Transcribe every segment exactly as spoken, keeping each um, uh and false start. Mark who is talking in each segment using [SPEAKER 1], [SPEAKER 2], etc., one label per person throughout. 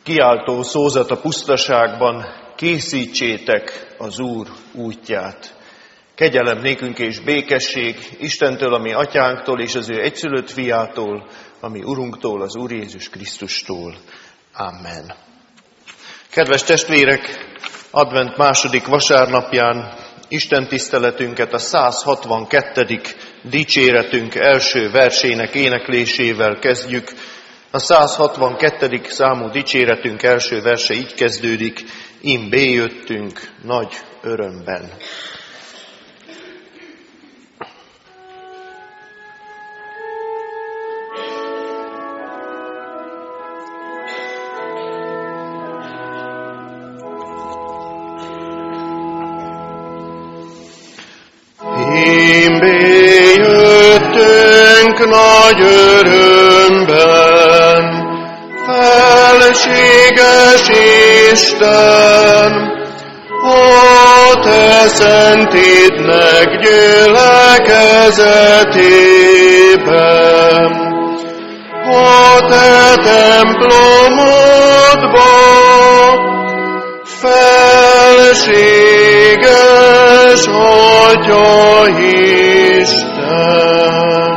[SPEAKER 1] Kiáltó szózat a pusztaságban, készítsétek az Úr útját. Kegyelem nékünk és békesség Istentől, ami atyánktól, és az ő egyszülött fiától, ami Urunktól, az Úr Jézus Krisztustól. Amen. Kedves testvérek, advent második vasárnapján Isten tiszteletünket a száz hatvankettedik dicséretünk első versének éneklésével kezdjük. A száz hatvankettedik számú dicséretünk első verse így kezdődik: Ím béjöttünk nagy örömben.
[SPEAKER 2] Ím béjöttünk nagy örömben, felséges Isten, ó te szentidnek gyülekezetében, ó te templomodba, felséges Atya Isten.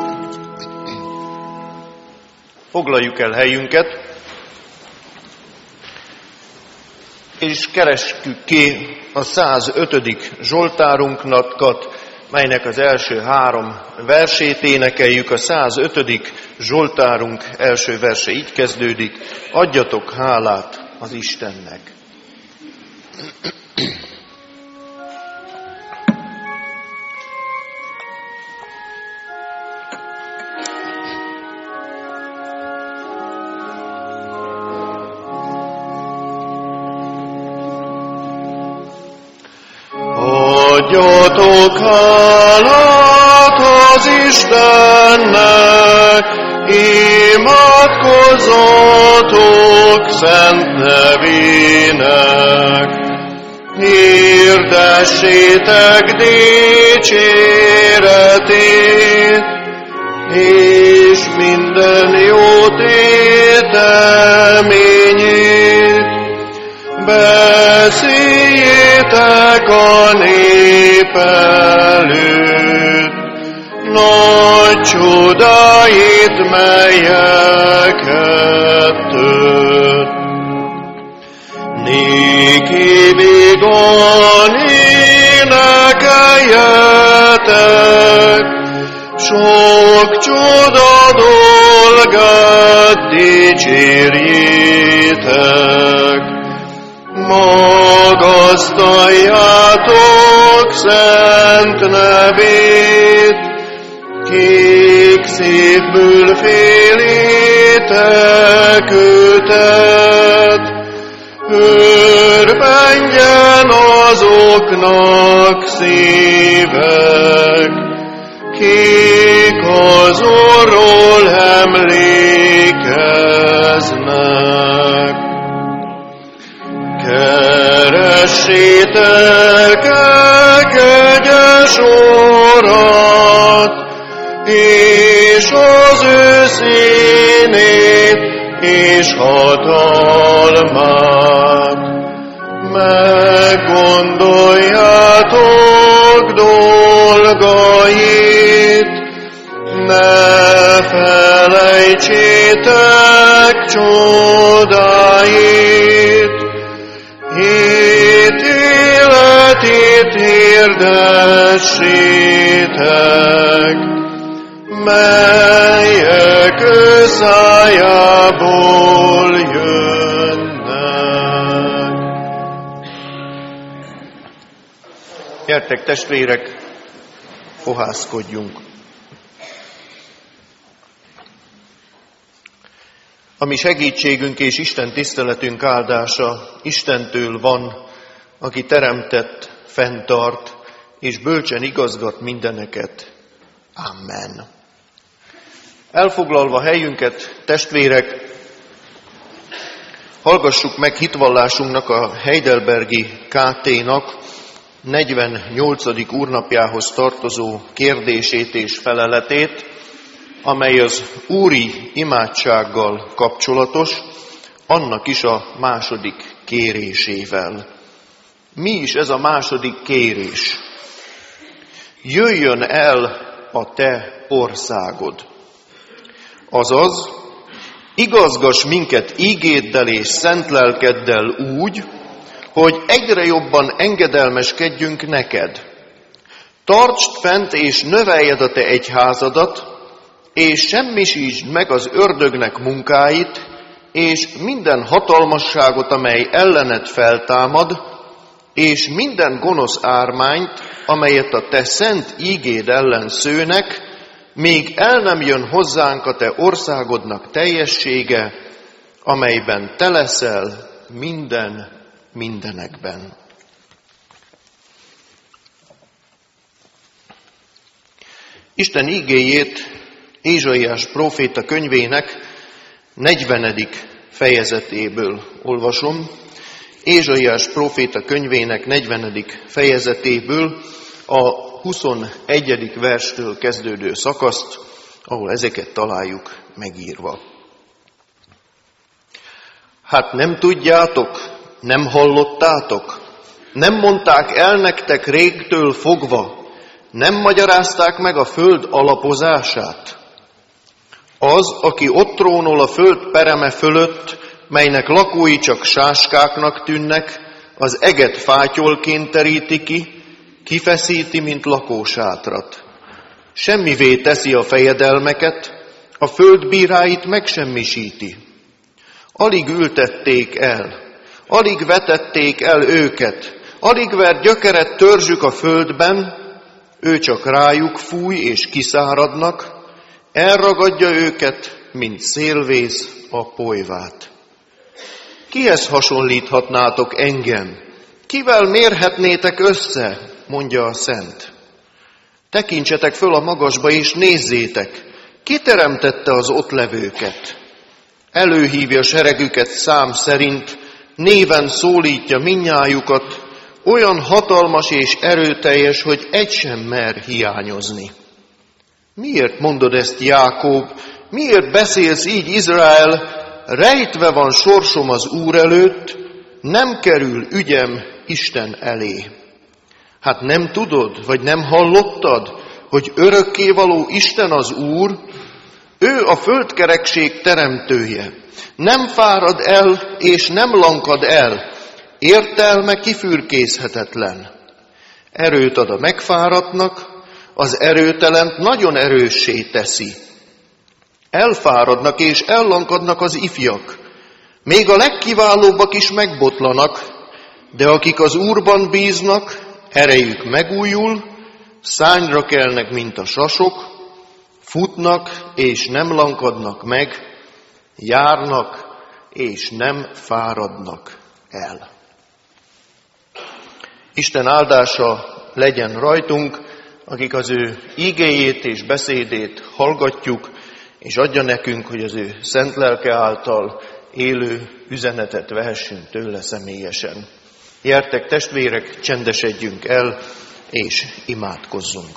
[SPEAKER 1] Foglaljuk el helyünket, és keressük ki a százötödik zsoltárunknak, melynek az első három versét énekeljük. A százötödik zsoltárunk első verse így kezdődik: Adjatok hálát az Istennek.
[SPEAKER 2] Adjatok hálát az Istennek, imádkozzatok szent nevének. Hirdessétek dicséretét, és minden jó téteményét. Beszéljétek a nép előtt nagy csodáit, melyeket tett. Néki vígan énekeljetek, sok csoda dolgát dicsérjétek. Magasztaljátok szent nevét, kik szívből félitek őtet. Örvendjen azoknak szívek, kik az Úrról emlékeznek. Keressétek el kegyes Urat, és az ő színét, és hatalmát. Meggondoljátok dolgait, ne felejtsétek csodáit. Ítéletét hirdessétek, melyek ő szájából jönnek.
[SPEAKER 1] Gyertek, testvérek, fohászkodjunk. A mi segítségünk és Isten tiszteletünk áldása Istentől van, aki teremtett, fenntart, és bölcsen igazgat mindeneket. Amen. Elfoglalva helyünket, testvérek, hallgassuk meg hitvallásunknak a heidelbergi ká té-nak negyvennyolcadik úrnapjához tartozó kérdését és feleletét, amely az úri imádsággal kapcsolatos, annak is a második kérésével. Mi is ez a második kérés? Jöjjön el a te országod. Azaz, igazgass minket ígéddel és szent lelkeddel úgy, hogy egyre jobban engedelmeskedjünk neked. Tartsd fent és növeljed a te egyházadat, és semmisítsd meg az ördögnek munkáit, és minden hatalmasságot, amely ellened feltámad, és minden gonosz ármányt, amelyet a te szent ígéd ellen szőnek, még el nem jön hozzánk a te országodnak teljessége, amelyben te leszel minden mindenekben. Isten ígéjét Ézsaiás próféta könyvének negyvenedik fejezetéből olvasom. Ézsaiás próféta könyvének negyvenedik fejezetéből a huszonegyedik verstől kezdődő szakaszt, ahol ezeket találjuk megírva. Hát nem tudjátok, nem hallottátok, nem mondták el nektek régtől fogva, nem magyarázták meg a föld alapozását. Az, aki ott trónol a föld pereme fölött, melynek lakói csak sáskáknak tűnnek, az eget fátyolként teríti ki, kifeszíti, mint lakósátrat. Semmivé teszi a fejedelmeket, a föld bíráit megsemmisíti. Alig ültették el, alig vetették el őket, alig vert gyökeret törzsük a földben, ő csak rájuk fúj és kiszáradnak, elragadja őket, mint szélvész a polyvát. Kihez hasonlíthatnátok engem? Kivel mérhetnétek össze? Mondja a Szent. Tekintsetek föl a magasba és nézzétek, ki teremtette az ott levőket. Előhívja seregüket szám szerint, néven szólítja mindnyájukat, olyan hatalmas és erőteljes, hogy egy sem mer hiányozni. Miért mondod ezt, Jákob? Miért beszélsz így, Izrael? Rejtve van sorsom az Úr előtt, nem kerül ügyem Isten elé. Hát nem tudod, vagy nem hallottad, hogy örökkévaló Isten az Úr? Ő a földkerekség teremtője. Nem fárad el, és nem lankad el. Értelme kifürkészhetetlen. Erőt ad a megfáradtnak, az erőtelent nagyon erőssé teszi. Elfáradnak és ellankadnak az ifjak. Még a legkiválóbbak is megbotlanak, de akik az Úrban bíznak, erejük megújul, szányra kelnek, mint a sasok, futnak és nem lankadnak meg, járnak és nem fáradnak el. Isten áldása legyen rajtunk, akik az ő ígéjét és beszédét hallgatjuk, és adja nekünk, hogy az ő szent lelke által élő üzenetet vehessünk tőle személyesen. Gyertek, testvérek, csendesedjünk el, és imádkozzunk.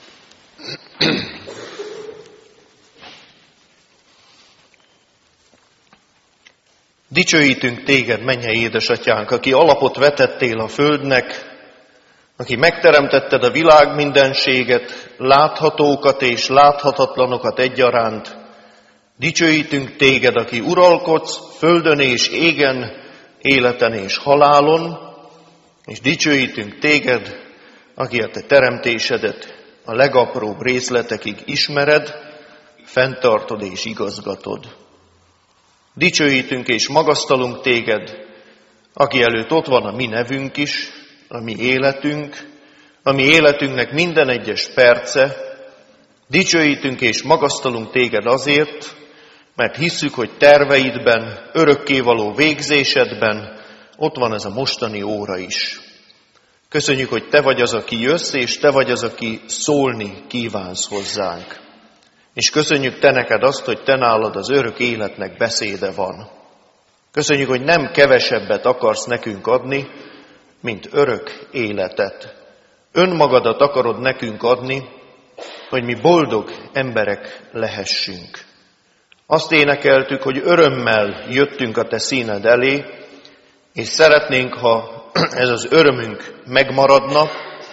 [SPEAKER 1] Dicsőítünk téged, mennyei édesatyánk, aki alapot vetettél a földnek, aki megteremtetted a világ mindenséget, láthatókat és láthatatlanokat egyaránt. Dicsőítünk téged, aki uralkodsz földön és égen, életen és halálon, és dicsőítünk téged, aki a te teremtésedet a legapróbb részletekig ismered, fenntartod és igazgatod. Dicsőítünk és magasztalunk téged, aki előtt ott van a mi nevünk is, a mi életünk, a mi életünknek minden egyes perce. Dicsőítünk és magasztalunk téged azért, mert hisszük, hogy terveidben, örökkévaló végzésedben ott van ez a mostani óra is. Köszönjük, hogy te vagy az, aki jössz, és te vagy az, aki szólni kívánsz hozzánk. És köszönjük te neked azt, hogy te nálad az örök életnek beszéde van. Köszönjük, hogy nem kevesebbet akarsz nekünk adni, mint örök életet. Önmagadat akarod nekünk adni, hogy mi boldog emberek lehessünk. Azt énekeltük, hogy örömmel jöttünk a te színed elé, és szeretnénk, ha ez az örömünk megmaradna,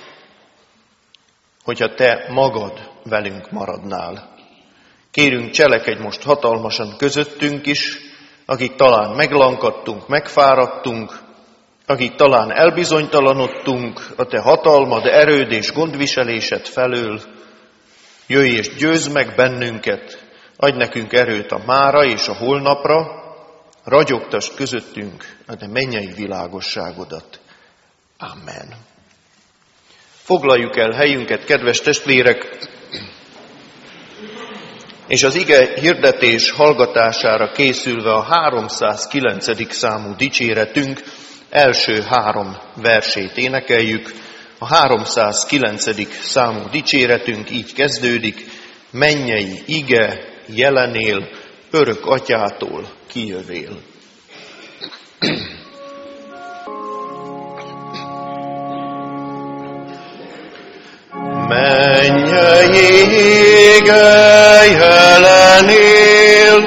[SPEAKER 1] hogyha te magad velünk maradnál. Kérünk, cselekedj most hatalmasan közöttünk is, akik talán meglankadtunk, megfáradtunk, akik talán elbizonytalanodtunk a te hatalmad, erőd és gondviselésed felől. Jöjj és győzd meg bennünket, adj nekünk erőt a mára és a holnapra, ragyogtasd közöttünk a te mennyei világosságodat. Amen. Foglaljuk el helyünket, kedves testvérek, és az ige hirdetés hallgatására készülve a háromszázkilencedik számú dicséretünk első három versét énekeljük. A háromszázkilencedik számú dicséretünk így kezdődik: mennyei ige jelenél, örök atyától kijövél.
[SPEAKER 2] Mennyei ige jelenél,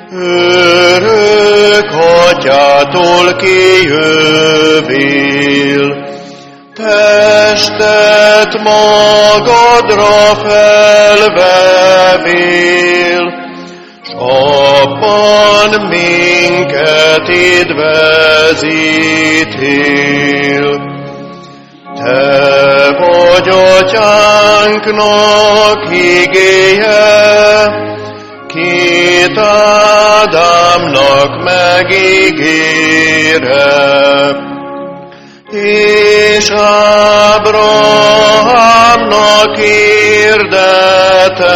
[SPEAKER 2] örök atyától kijövél. Testet magadra felvevél, s abban minket édvezítél. Te vagy atyánknak igéje, két Ádámnak megígére, és Ábrahámnak hirdete,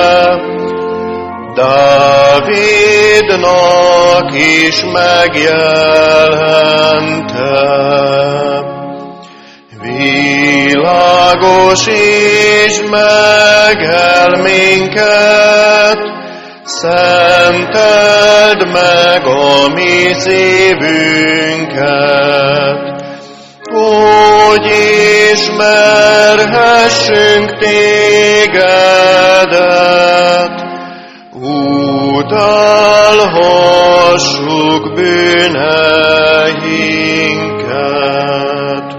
[SPEAKER 2] Dávidnak is megjelente. Világosítsd meg el minket, szenteld meg a mi szívünket, hogy ismerhessünk tégedet, utálhassuk bűneinket.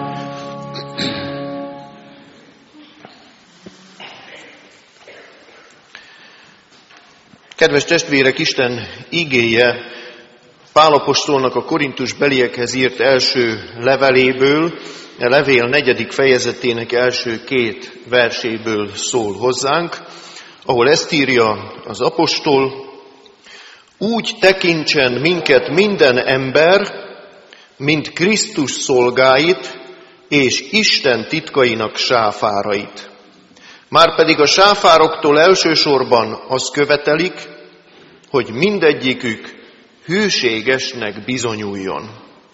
[SPEAKER 1] Kedves testvérek, Isten igéje Pál apostolnak a Korintus beliekhez írt első leveléből, a levél negyedik fejezetének első két verséből szól hozzánk, ahol ezt írja az apostol: úgy tekintsen minket minden ember, mint Krisztus szolgáit és Isten titkainak sáfárait. Márpedig a sáfároktól elsősorban azt követelik, hogy mindegyikük hűségesnek bizonyuljon.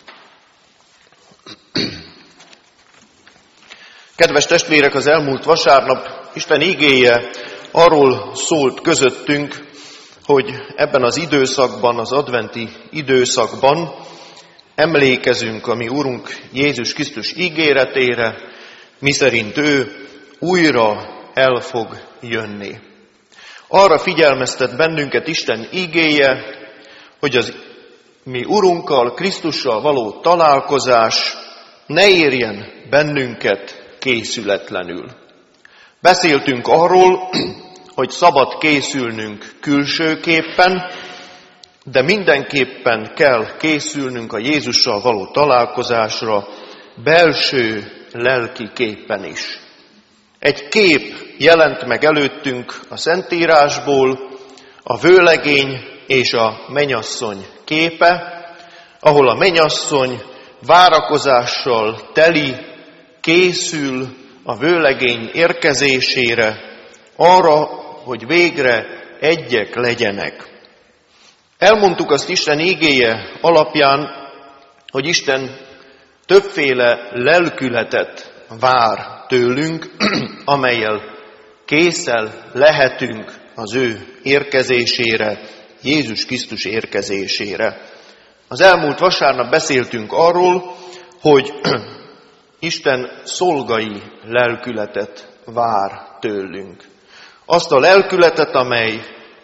[SPEAKER 1] Kedves testvérek, az elmúlt vasárnap Isten igéje arról szólt közöttünk, hogy ebben az időszakban, az adventi időszakban emlékezünk a mi Urunk Jézus Krisztus ígéretére, miszerint ő újra el fog jönni. Arra figyelmeztet bennünket Isten igéje, hogy az mi Urunkkal, Krisztussal való találkozás ne érjen bennünket készületlenül. Beszéltünk arról, hogy szabad készülnünk külsőképpen, de mindenképpen kell készülnünk a Jézussal való találkozásra belső lelki képpen is. Egy kép jelent meg előttünk a Szentírásból, a vőlegény és a mennyasszony képe, ahol a mennyasszony várakozással teli, készül a vőlegény érkezésére, arra, hogy végre egyek legyenek. Elmondtuk azt Isten igéje alapján, hogy Isten többféle lelkületet vár tőlünk, amellyel készen lehetünk az ő érkezésére, Jézus Krisztus érkezésére. Az elmúlt vasárnap beszéltünk arról, hogy Isten szolgai lelkületet vár tőlünk. Azt a lelkületet, amely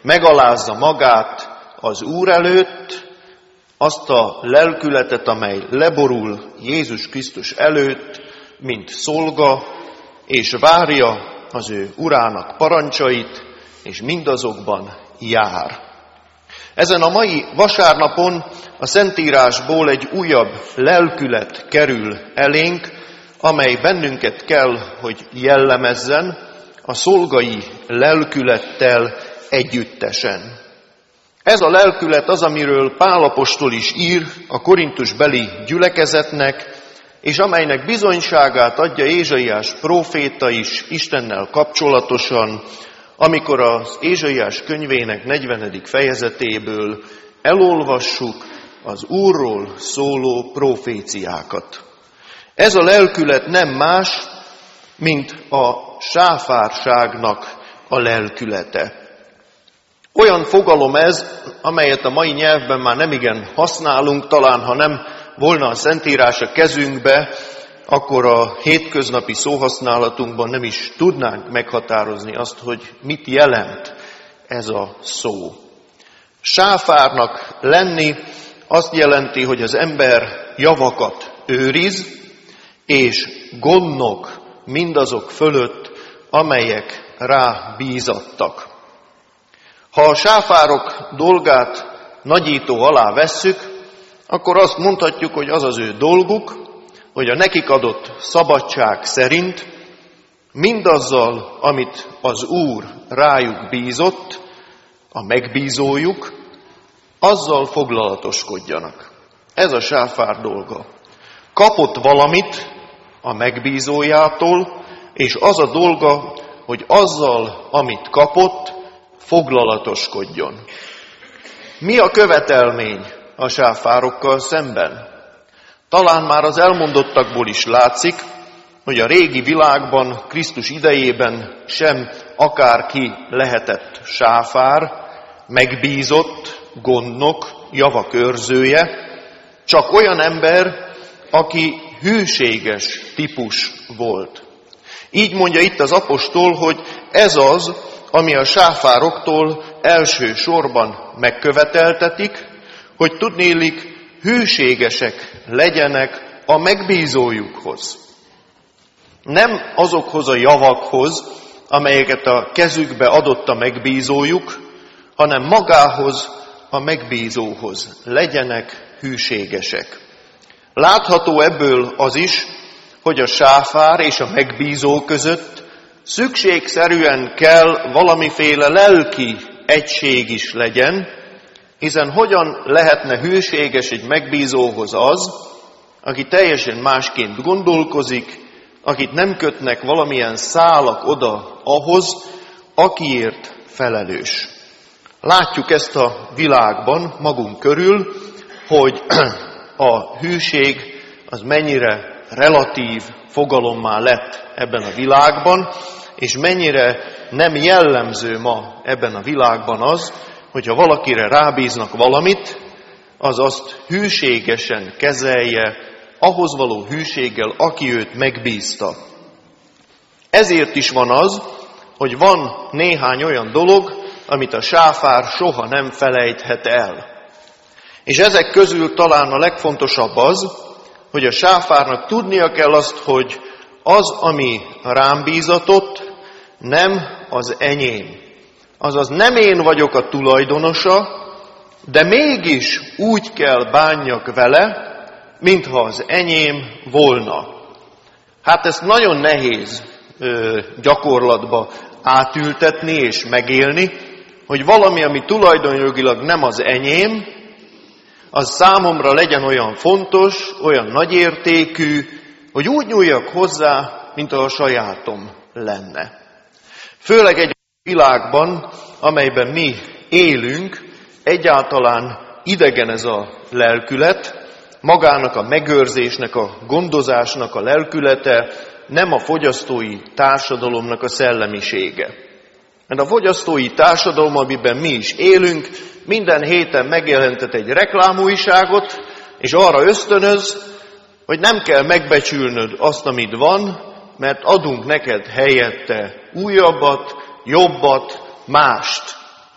[SPEAKER 1] megalázza magát az Úr előtt, azt a lelkületet, amely leborul Jézus Krisztus előtt, mint szolga, és várja az ő urának parancsait, és mindazokban jár. Ezen a mai vasárnapon a Szentírásból egy újabb lelkület kerül elénk, amely bennünket kell, hogy jellemezzen a szolgai lelkülettel együttesen. Ez a lelkület az, amiről Pál apostol is ír a korintusbeli gyülekezetnek, és amelynek bizonyságát adja Ézsaiás próféta is Istennel kapcsolatosan, amikor az Ézsaiás könyvének negyvenedik fejezetéből elolvassuk az Úrról szóló proféciákat. Ez a lelkület nem más, mint a sáfárságnak a lelkülete. Olyan fogalom ez, amelyet a mai nyelvben már nemigen használunk, talán ha nem volna a Szentírás a kezünkbe, akkor a hétköznapi szóhasználatunkban nem is tudnánk meghatározni azt, hogy mit jelent ez a szó. Sáfárnak lenni azt jelenti, hogy az ember javakat őriz, és gondnok mindazok fölött, amelyek rá bízattak. Ha a sáfárok dolgát nagyító alá vesszük, akkor azt mondhatjuk, hogy az az ő dolguk, hogy a nekik adott szabadság szerint mindazzal, amit az Úr rájuk bízott, a megbízójuk, azzal foglalatoskodjanak. Ez a sáfár dolga. Kapott valamit a megbízójától, és az a dolga, hogy azzal, amit kapott, foglalatoskodjon. Mi a követelmény a sáfárokkal szemben? Talán már az elmondottakból is látszik, hogy a régi világban, Krisztus idejében sem akárki lehetett sáfár, megbízott, gondnok, javak őrzője, csak olyan ember, aki hűséges típus volt. Így mondja itt az apostol, hogy ez az, ami a sáfároktól első sorban megköveteltetik, hogy tudnélik hűségesek legyenek a megbízójukhoz. Nem azokhoz a javakhoz, amelyeket a kezükbe adott a megbízójuk, hanem magához, a megbízóhoz legyenek hűségesek. Látható ebből az is, hogy a sáfár és a megbízó között szükségszerűen kell valamiféle lelki egység is legyen, hiszen hogyan lehetne hűséges egy megbízóhoz az, aki teljesen másként gondolkozik, akit nem kötnek valamilyen szálak oda ahhoz, akiért felelős. Látjuk ezt a világban magunk körül, hogy a hűség az mennyire relatív fogalommá lett ebben a világban, és mennyire nem jellemző ma ebben a világban az, hogyha valakire rábíznak valamit, az azt hűségesen kezelje, ahhoz való hűséggel, aki őt megbízta. Ezért is van az, hogy van néhány olyan dolog, amit a sáfár soha nem felejthet el. És ezek közül talán a legfontosabb az, hogy a sáfárnak tudnia kell azt, hogy az, ami rám bízatott, nem az enyém. Azaz nem én vagyok a tulajdonosa, de mégis úgy kell bánjak vele, mintha az enyém volna. Hát ezt nagyon nehéz ö, gyakorlatba átültetni és megélni, hogy valami, ami tulajdonjogilag nem az enyém, az számomra legyen olyan fontos, olyan nagyértékű, hogy úgy nyúljak hozzá, mint a sajátom lenne. Főleg egy világban, amelyben mi élünk, egyáltalán idegen ez a lelkület, magának a megőrzésnek, a gondozásnak a lelkülete, nem a fogyasztói társadalomnak a szellemisége. Mert a fogyasztói társadalom, amiben mi is élünk, minden héten megjelentet egy reklámújságot, és arra ösztönöz, hogy nem kell megbecsülnöd azt, amit van, mert adunk neked helyette újabbat, jobbat, mást.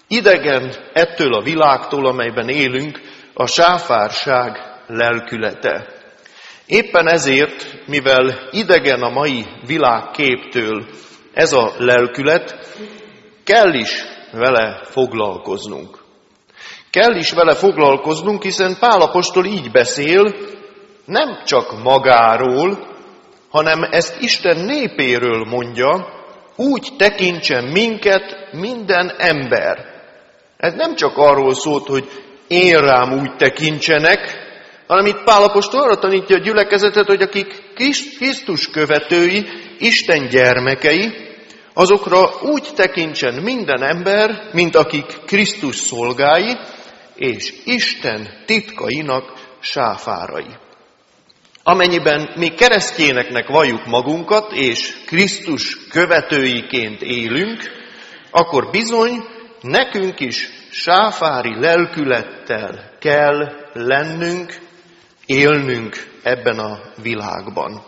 [SPEAKER 1] Idegen ettől a világtól, amelyben élünk, a sáfárság lelkülete. Éppen ezért, mivel idegen a mai világképtől ez a lelkület, kell is vele foglalkoznunk. Kell is vele foglalkoznunk, hiszen Pál apostol így beszél, nem csak magáról, hanem ezt Isten népéről mondja, úgy tekintsen minket minden ember. Ez nem csak arról szólt, hogy én rám úgy tekintsenek, hanem itt Pál apostol arra tanítja a gyülekezetet, hogy akik Krisztus követői, Isten gyermekei, azokra úgy tekintsen minden ember, mint akik Krisztus szolgái, és Isten titkainak sáfárai. Amennyiben mi keresztjéneknek valljuk magunkat, és Krisztus követőiként élünk, akkor bizony nekünk is sáfári lelkülettel kell lennünk, élnünk ebben a világban.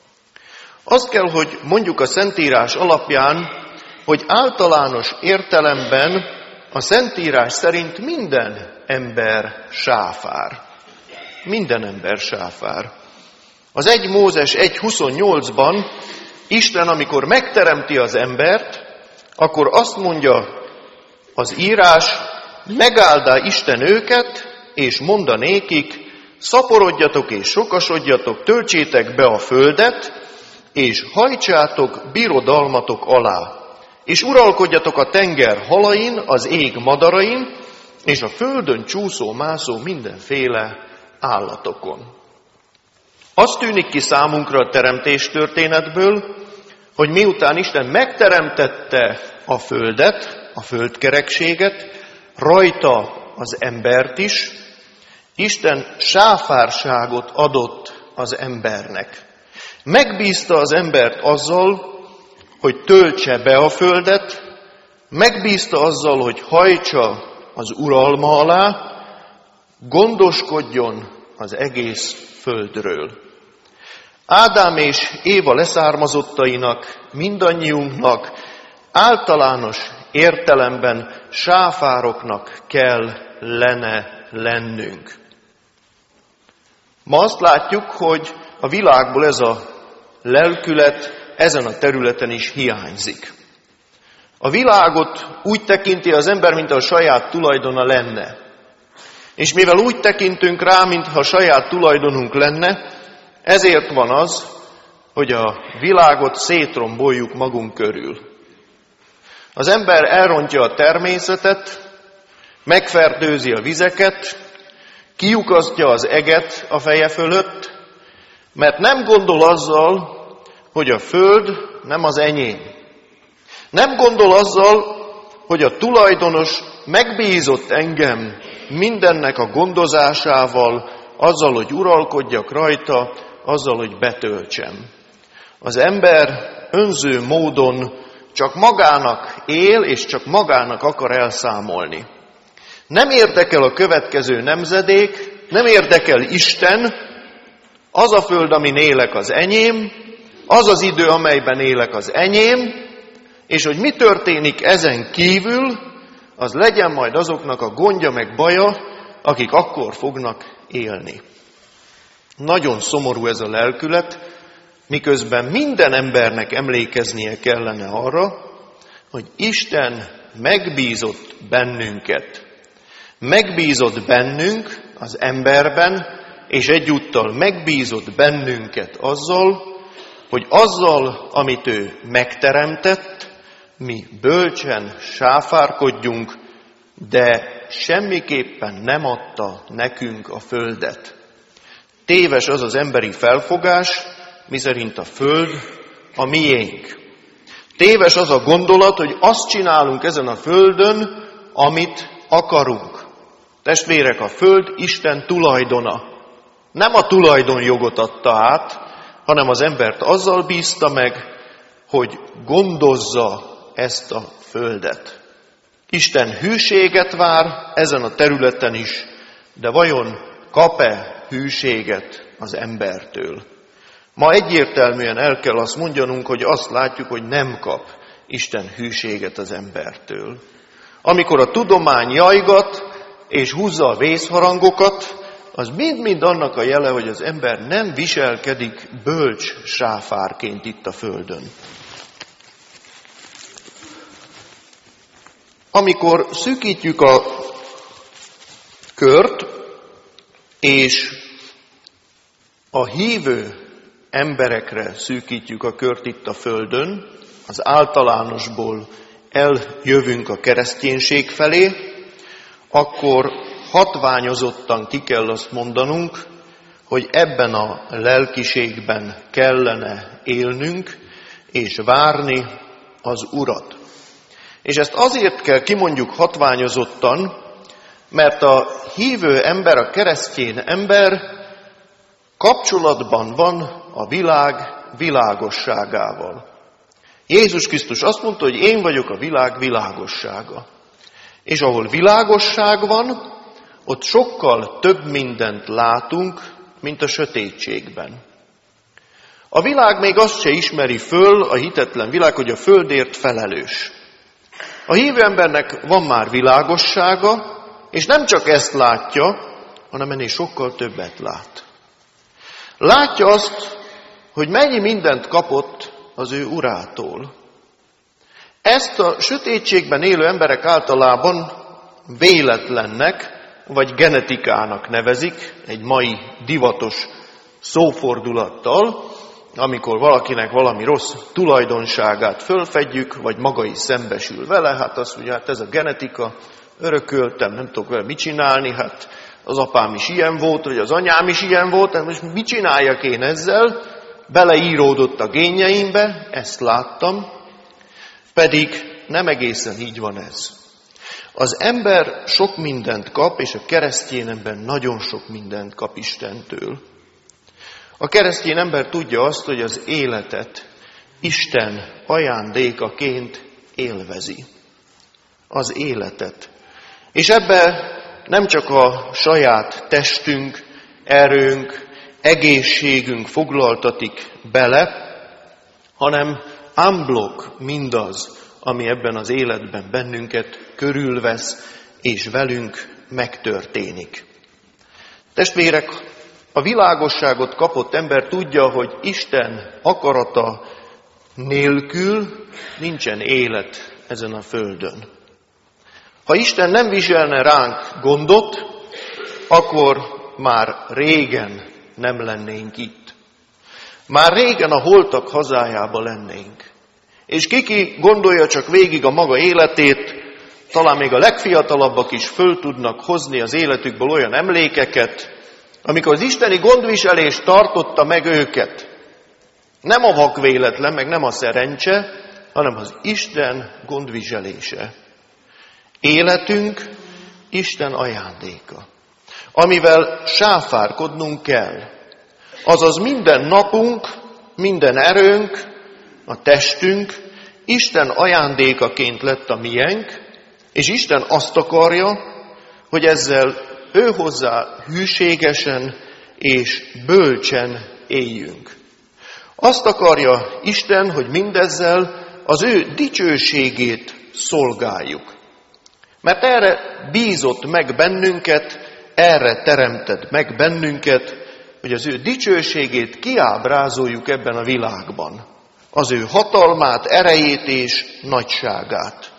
[SPEAKER 1] Azt kell, hogy mondjuk a Szentírás alapján, hogy általános értelemben a Szentírás szerint minden ember sáfár. Minden ember sáfár. Az egy Mózes egy huszonnyolcban Isten, amikor megteremti az embert, akkor azt mondja az írás, megáldá Isten őket, és monda nékik, szaporodjatok és sokasodjatok, töltsétek be a földet, és hajtsátok birodalmatok alá, és uralkodjatok a tenger halain, az ég madarain, és a földön csúszó-mászó mindenféle állatokon. Azt tűnik ki számunkra a teremtés történetből, hogy miután Isten megteremtette a földet, a földkerekséget, rajta az embert is, Isten sáfárságot adott az embernek. Megbízta az embert azzal, hogy töltse be a földet, megbízta azzal, hogy hajtsa az uralma alá, gondoskodjon az egész földről. Ádám és Éva leszármazottainak, mindannyiunknak általános értelemben sáfároknak kell lenne lennünk. Ma azt látjuk, hogy a világból ez a lelkület ezen a területen is hiányzik. A világot úgy tekinti az ember, mint a saját tulajdona lenne. És mivel úgy tekintünk rá, mintha saját tulajdonunk lenne, ezért van az, hogy a világot szétromboljuk magunk körül. Az ember elrontja a természetet, megfertőzi a vizeket, kiukasztja az eget a feje fölött, mert nem gondol azzal, hogy a föld nem az enyém. Nem gondol azzal, hogy a tulajdonos megbízott engem mindennek a gondozásával, azzal, hogy uralkodjak rajta, azzal, hogy betöltsem. Az ember önző módon csak magának él, és csak magának akar elszámolni. Nem érdekel a következő nemzedék, nem érdekel Isten, az a föld, amin élek, az enyém, az az idő, amelyben élek, az enyém, és hogy mi történik ezen kívül, az legyen majd azoknak a gondja meg baja, akik akkor fognak élni. Nagyon szomorú ez a lelkület, miközben minden embernek emlékeznie kellene arra, hogy Isten megbízott bennünket. Megbízott bennünk az emberben, és egyúttal megbízott bennünket azzal, hogy azzal, amit ő megteremtett, mi bölcsen sáfárkodjunk, de semmiképpen nem adta nekünk a földet. Téves az az emberi felfogás, miszerint a föld a miénk. Téves az a gondolat, hogy azt csinálunk ezen a földön, amit akarunk. Testvérek, a föld Isten tulajdona. Nem a tulajdonjogot adta át, hanem az embert azzal bízta meg, hogy gondozza ezt a földet. Isten hűséget vár ezen a területen is, de vajon kap-e hűséget az embertől? Ma egyértelműen el kell azt mondjanunk, hogy azt látjuk, hogy nem kap Isten hűséget az embertől. Amikor a tudomány jajgat és húzza a vészharangokat, az mind-mind annak a jele, hogy az ember nem viselkedik bölcs sáfárként itt a földön. Amikor szűkítjük a kört, és a hívő emberekre szűkítjük a kört itt a földön, az általánosból eljövünk a kereszténység felé, akkor hatványozottan ki kell azt mondanunk, hogy ebben a lelkiségben kellene élnünk, és várni az Urat. És ezt azért kell kimondjuk hatványozottan, mert a hívő ember, a keresztény ember kapcsolatban van a világ világosságával. Jézus Krisztus azt mondta, hogy én vagyok a világ világossága. És ahol világosság van, ott sokkal több mindent látunk, mint a sötétségben. A világ még azt se ismeri föl, a hitetlen világ, hogy a földért felelős. A hívő embernek van már világossága, és nem csak ezt látja, hanem ennél sokkal többet lát. Látja azt, hogy mennyi mindent kapott az ő urától. Ezt a sötétségben élő emberek általában véletlennek, vagy genetikának nevezik, egy mai divatos szófordulattal, amikor valakinek valami rossz tulajdonságát fölfedjük, vagy maga is szembesül vele, hát azt mondja, hát ez a genetika, örököltem, nem tudok vele mit csinálni, hát az apám is ilyen volt, vagy az anyám is ilyen volt, hát most mit csináljak én ezzel? Beleíródott a génjeimbe, ezt láttam, pedig nem egészen így van ez. Az ember sok mindent kap, és a keresztény ember nagyon sok mindent kap Istentől. A keresztény ember tudja azt, hogy az életet Isten ajándékaként élvezi. Az életet. És ebbe nem csak a saját testünk, erőnk, egészségünk foglaltatik bele, hanem unblock mindaz, ami ebben az életben bennünket körülvesz, és velünk megtörténik. Testvérek, a világosságot kapott ember tudja, hogy Isten akarata nélkül nincsen élet ezen a földön. Ha Isten nem viselne ránk gondot, akkor már régen nem lennénk itt. Már régen a holtak hazájába lennénk. És kiki gondolja csak végig a maga életét, talán még a legfiatalabbak is föl tudnak hozni az életükből olyan emlékeket, amikor az isteni gondviselés tartotta meg őket. Nem a vakvéletlen, meg nem a szerencse, hanem az Isten gondviselése. Életünk Isten ajándéka, amivel sáfárkodnunk kell. Azaz minden napunk, minden erőnk, a testünk Isten ajándékaként lett a miénk, és Isten azt akarja, hogy ezzel ő hozzá hűségesen és bölcsen éljünk. Azt akarja Isten, hogy mindezzel az ő dicsőségét szolgáljuk. Mert erre bízott meg bennünket, erre teremtett meg bennünket, hogy az ő dicsőségét kiábrázoljuk ebben a világban. Az ő hatalmát, erejét és nagyságát.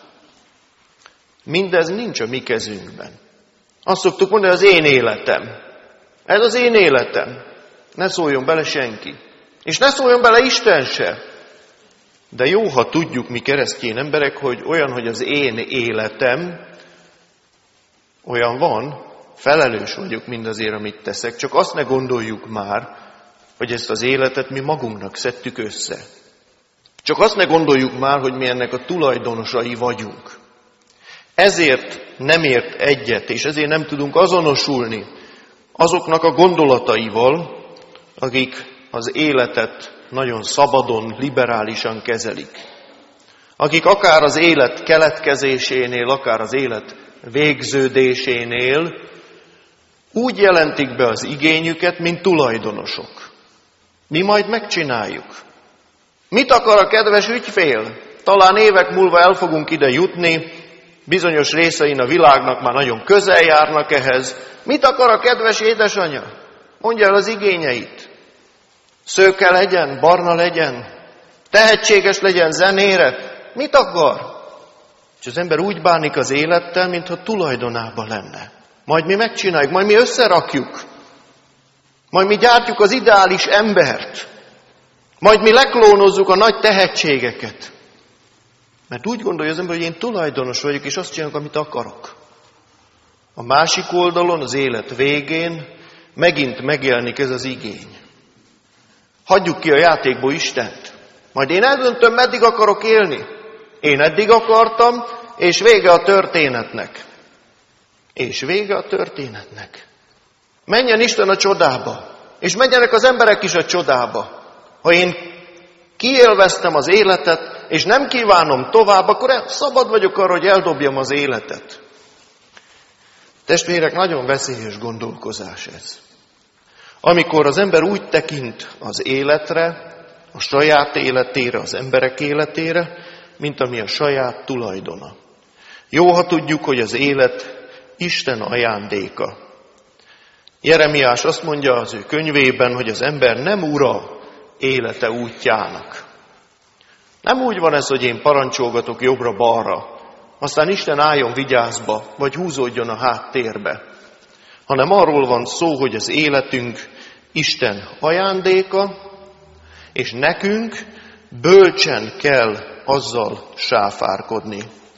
[SPEAKER 1] Mindez nincs a mi kezünkben. Azt szoktuk mondani, az én életem. Ez az én életem. Ne szóljon bele senki. És ne szóljon bele Isten se. De jó, ha tudjuk mi keresztény emberek, hogy olyan, hogy az én életem, olyan van, felelős vagyok mindazért, amit teszek, csak azt ne gondoljuk már, hogy ezt az életet mi magunknak szedtük össze. Csak azt ne gondoljuk már, hogy mi ennek a tulajdonosai vagyunk. Ezért nem ért egyet, és ezért nem tudunk azonosulni azoknak a gondolataival, akik az életet nagyon szabadon, liberálisan kezelik. Akik akár az élet keletkezésénél, akár az élet végződésénél úgy jelentik be az igényüket, mint tulajdonosok. Mi majd megcsináljuk. Mit akar a kedves ügyfél? Talán évek múlva el fogunk ide jutni, bizonyos részein a világnak már nagyon közel járnak ehhez. Mit akar a kedves édesanyja? Mondja el az igényeit. Szőke legyen, barna legyen, tehetséges legyen zenére. Mit akar? És az ember úgy bánik az élettel, mintha tulajdonában lenne. Majd mi megcsináljuk, majd mi összerakjuk. Majd mi gyártjuk az ideális embert. Majd mi leklónozzuk a nagy tehetségeket. Mert úgy gondolja az ember, hogy én tulajdonos vagyok, és azt csinálok, amit akarok. A másik oldalon, az élet végén megint megjelenik ez az igény. Hagyjuk ki a játékból Istent. Majd én eldöntöm, meddig akarok élni. Én eddig akartam, és vége a történetnek. És vége a történetnek. Menjen Isten a csodába, és menjenek az emberek is a csodába. Ha én kiélveztem az életet, és nem kívánom tovább, akkor szabad vagyok arra, hogy eldobjam az életet. Testvérek, nagyon veszélyes gondolkozás ez. Amikor az ember úgy tekint az életre, a saját életére, az emberek életére, mint ami a saját tulajdona. Jó, ha tudjuk, hogy az élet Isten ajándéka. Jeremiás azt mondja az ő könyvében, hogy az ember nem ura élete útjának. Nem úgy van ez, hogy én parancsolgatok jobbra-balra, aztán Isten álljon vigyázba, vagy húzódjon a háttérbe, hanem arról van szó, hogy az életünk Isten ajándéka, és nekünk bölcsen kell azzal sáfárkodni.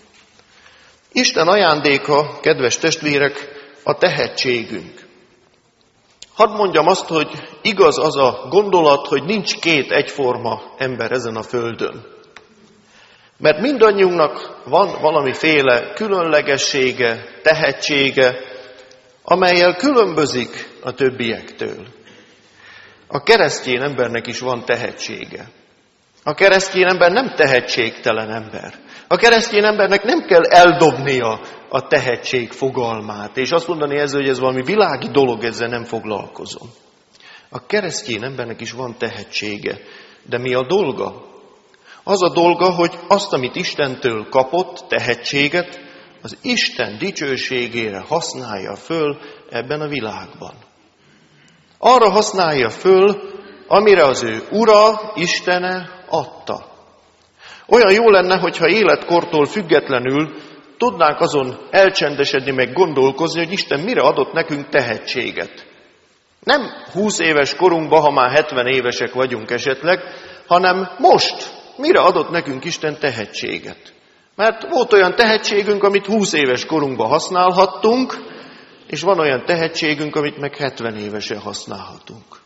[SPEAKER 1] Isten ajándéka, kedves testvérek, a tehetségünk. Hadd mondjam azt, hogy igaz az a gondolat, hogy nincs két egyforma ember ezen a földön. Mert mindannyiunknak van valamiféle különlegessége, tehetsége, amellyel különbözik a többiektől. A keresztény embernek is van tehetsége. A keresztény ember nem tehetségtelen ember. A keresztény embernek nem kell eldobnia a tehetség fogalmát, és azt mondani ezzel, hogy ez valami világi dolog, ezzel nem foglalkozom. A keresztény embernek is van tehetsége, de mi a dolga? Az a dolga, hogy azt, amit Istentől kapott, tehetséget, az Isten dicsőségére használja föl ebben a világban. Arra használja föl, amire az ő Ura, Istene adta. Olyan jó lenne, hogyha életkortól függetlenül tudnánk azon elcsendesedni, meg gondolkozni, hogy Isten mire adott nekünk tehetséget. Nem húsz éves korunkban, ha már hetven évesek vagyunk esetleg, hanem most mire adott nekünk Isten tehetséget. Mert volt olyan tehetségünk, amit húsz éves korunkban használhattunk, és van olyan tehetségünk, amit meg hetven évesen használhatunk.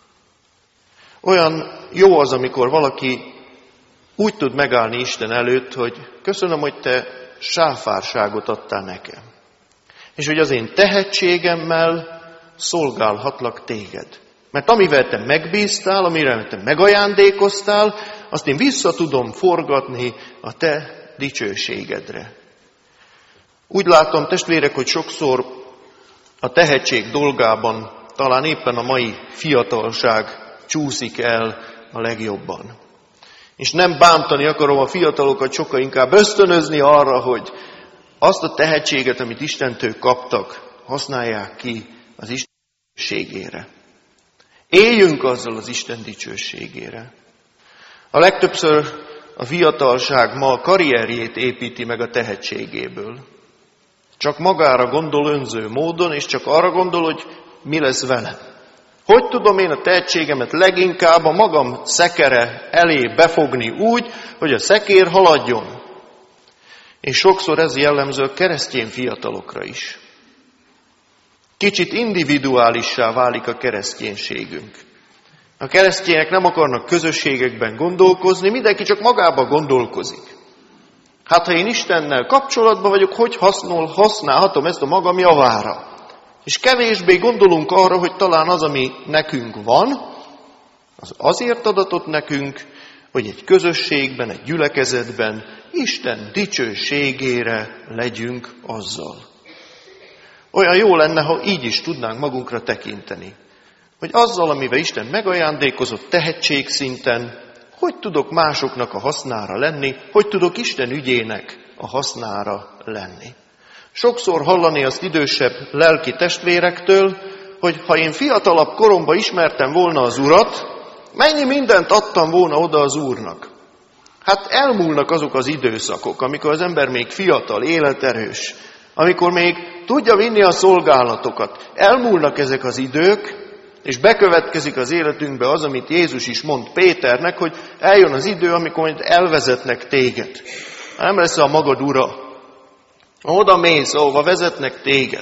[SPEAKER 1] Olyan jó az, amikor valaki úgy tud megállni Isten előtt, hogy köszönöm, hogy te sáfárságot adtál nekem. És hogy az én tehetségemmel szolgálhatlak téged. Mert amivel te megbíztál, amire te megajándékoztál, azt én vissza tudom forgatni a te dicsőségedre. Úgy látom, testvérek, hogy sokszor a tehetség dolgában talán éppen a mai fiatalság csúszik el a legjobban. És nem bántani akarom a fiatalokat, sokkal inkább ösztönözni arra, hogy azt a tehetséget, amit Istentől kaptak, használják ki az Isten dicsőségére. Éljünk azzal az Isten dicsőségére. A legtöbbször a fiatalság ma a karrierjét építi meg a tehetségéből. Csak magára gondol önző módon, és csak arra gondol, hogy mi lesz velem. Hogy tudom én a tehetségemet leginkább a magam szekere elé befogni úgy, hogy a szekér haladjon? És sokszor ez jellemző a keresztény fiatalokra is. Kicsit individuálissá válik a kereszténységünk. A keresztények nem akarnak közösségekben gondolkozni, mindenki csak magába gondolkozik. Hát ha én Istennel kapcsolatban vagyok, hogy használ, használhatom ezt a magam javára? És kevésbé gondolunk arra, hogy talán az, ami nekünk van, az azért adatott nekünk, hogy egy közösségben, egy gyülekezetben Isten dicsőségére legyünk azzal. Olyan jó lenne, ha így is tudnánk magunkra tekinteni. Hogy azzal, amivel Isten megajándékozott tehetségszinten, hogy tudok másoknak a hasznára lenni, hogy tudok Isten ügyének a hasznára lenni. Sokszor hallani azt idősebb lelki testvérektől, hogy ha én fiatalabb koromban ismertem volna az Urat, mennyi mindent adtam volna oda az Úrnak. Hát elmúlnak azok az időszakok, amikor az ember még fiatal, életerős, amikor még tudja vinni a szolgálatokat. Elmúlnak ezek az idők, és bekövetkezik az életünkbe az, amit Jézus is mond Péternek, hogy eljön az idő, amikor majd elvezetnek téged. Nem lesz a magad ura. Oda mész, ahova vezetnek téged.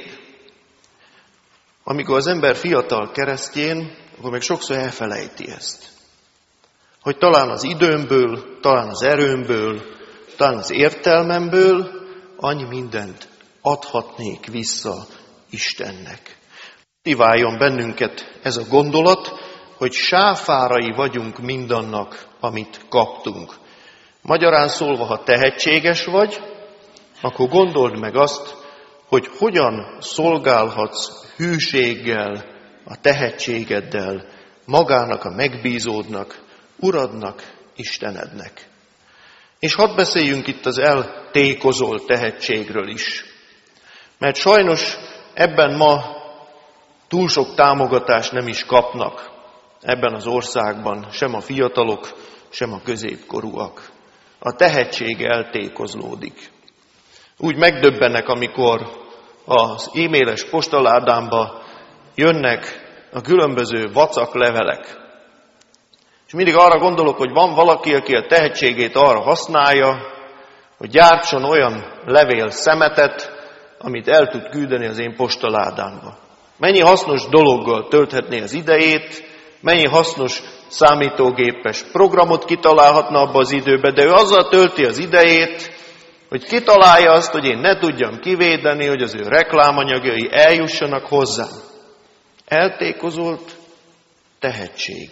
[SPEAKER 1] Amikor az ember fiatal keresztjén, akkor meg sokszor elfelejti ezt. Hogy talán az időmből, talán az erőmből, talán az értelmemből annyi mindent adhatnék vissza Istennek. Motiváljon bennünket ez a gondolat, hogy sáfárai vagyunk mindannak, amit kaptunk. Magyarán szólva, ha tehetséges vagy, akkor gondold meg azt, hogy hogyan szolgálhatsz hűséggel, a tehetségeddel, magának a megbízódnak, Uradnak, Istenednek. És hadd beszéljünk itt az eltékozolt tehetségről is. Mert sajnos ebben ma túl sok támogatást nem is kapnak ebben az országban, sem a fiatalok, sem a középkorúak. A tehetség eltékozlódik. Úgy megdöbbennek, amikor az e-mailes postaládámba jönnek a különböző vacak levelek. És mindig arra gondolok, hogy van valaki, aki a tehetségét arra használja, hogy gyártson olyan levél szemetet, amit el tud küldeni az én postaládámba. Mennyi hasznos dologgal tölthetné az idejét, mennyi hasznos számítógépes programot kitalálhatna abba az időbe, de ő azzal tölti az idejét, hogy kitalálja azt, hogy én ne tudjam kivédeni, hogy az ő reklámanyagai eljussanak hozzám. Eltékozolt tehetség.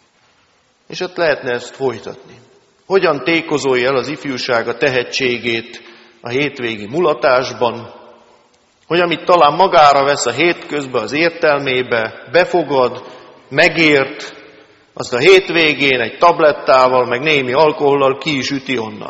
[SPEAKER 1] És ott lehetne ezt folytatni. Hogyan tékozolja el az ifjúság a tehetségét a hétvégi mulatásban, hogy amit talán magára vesz a hétközben, az értelmébe, befogad, megért, azt a hétvégén egy tablettával, meg némi alkohollal ki is üti onnan.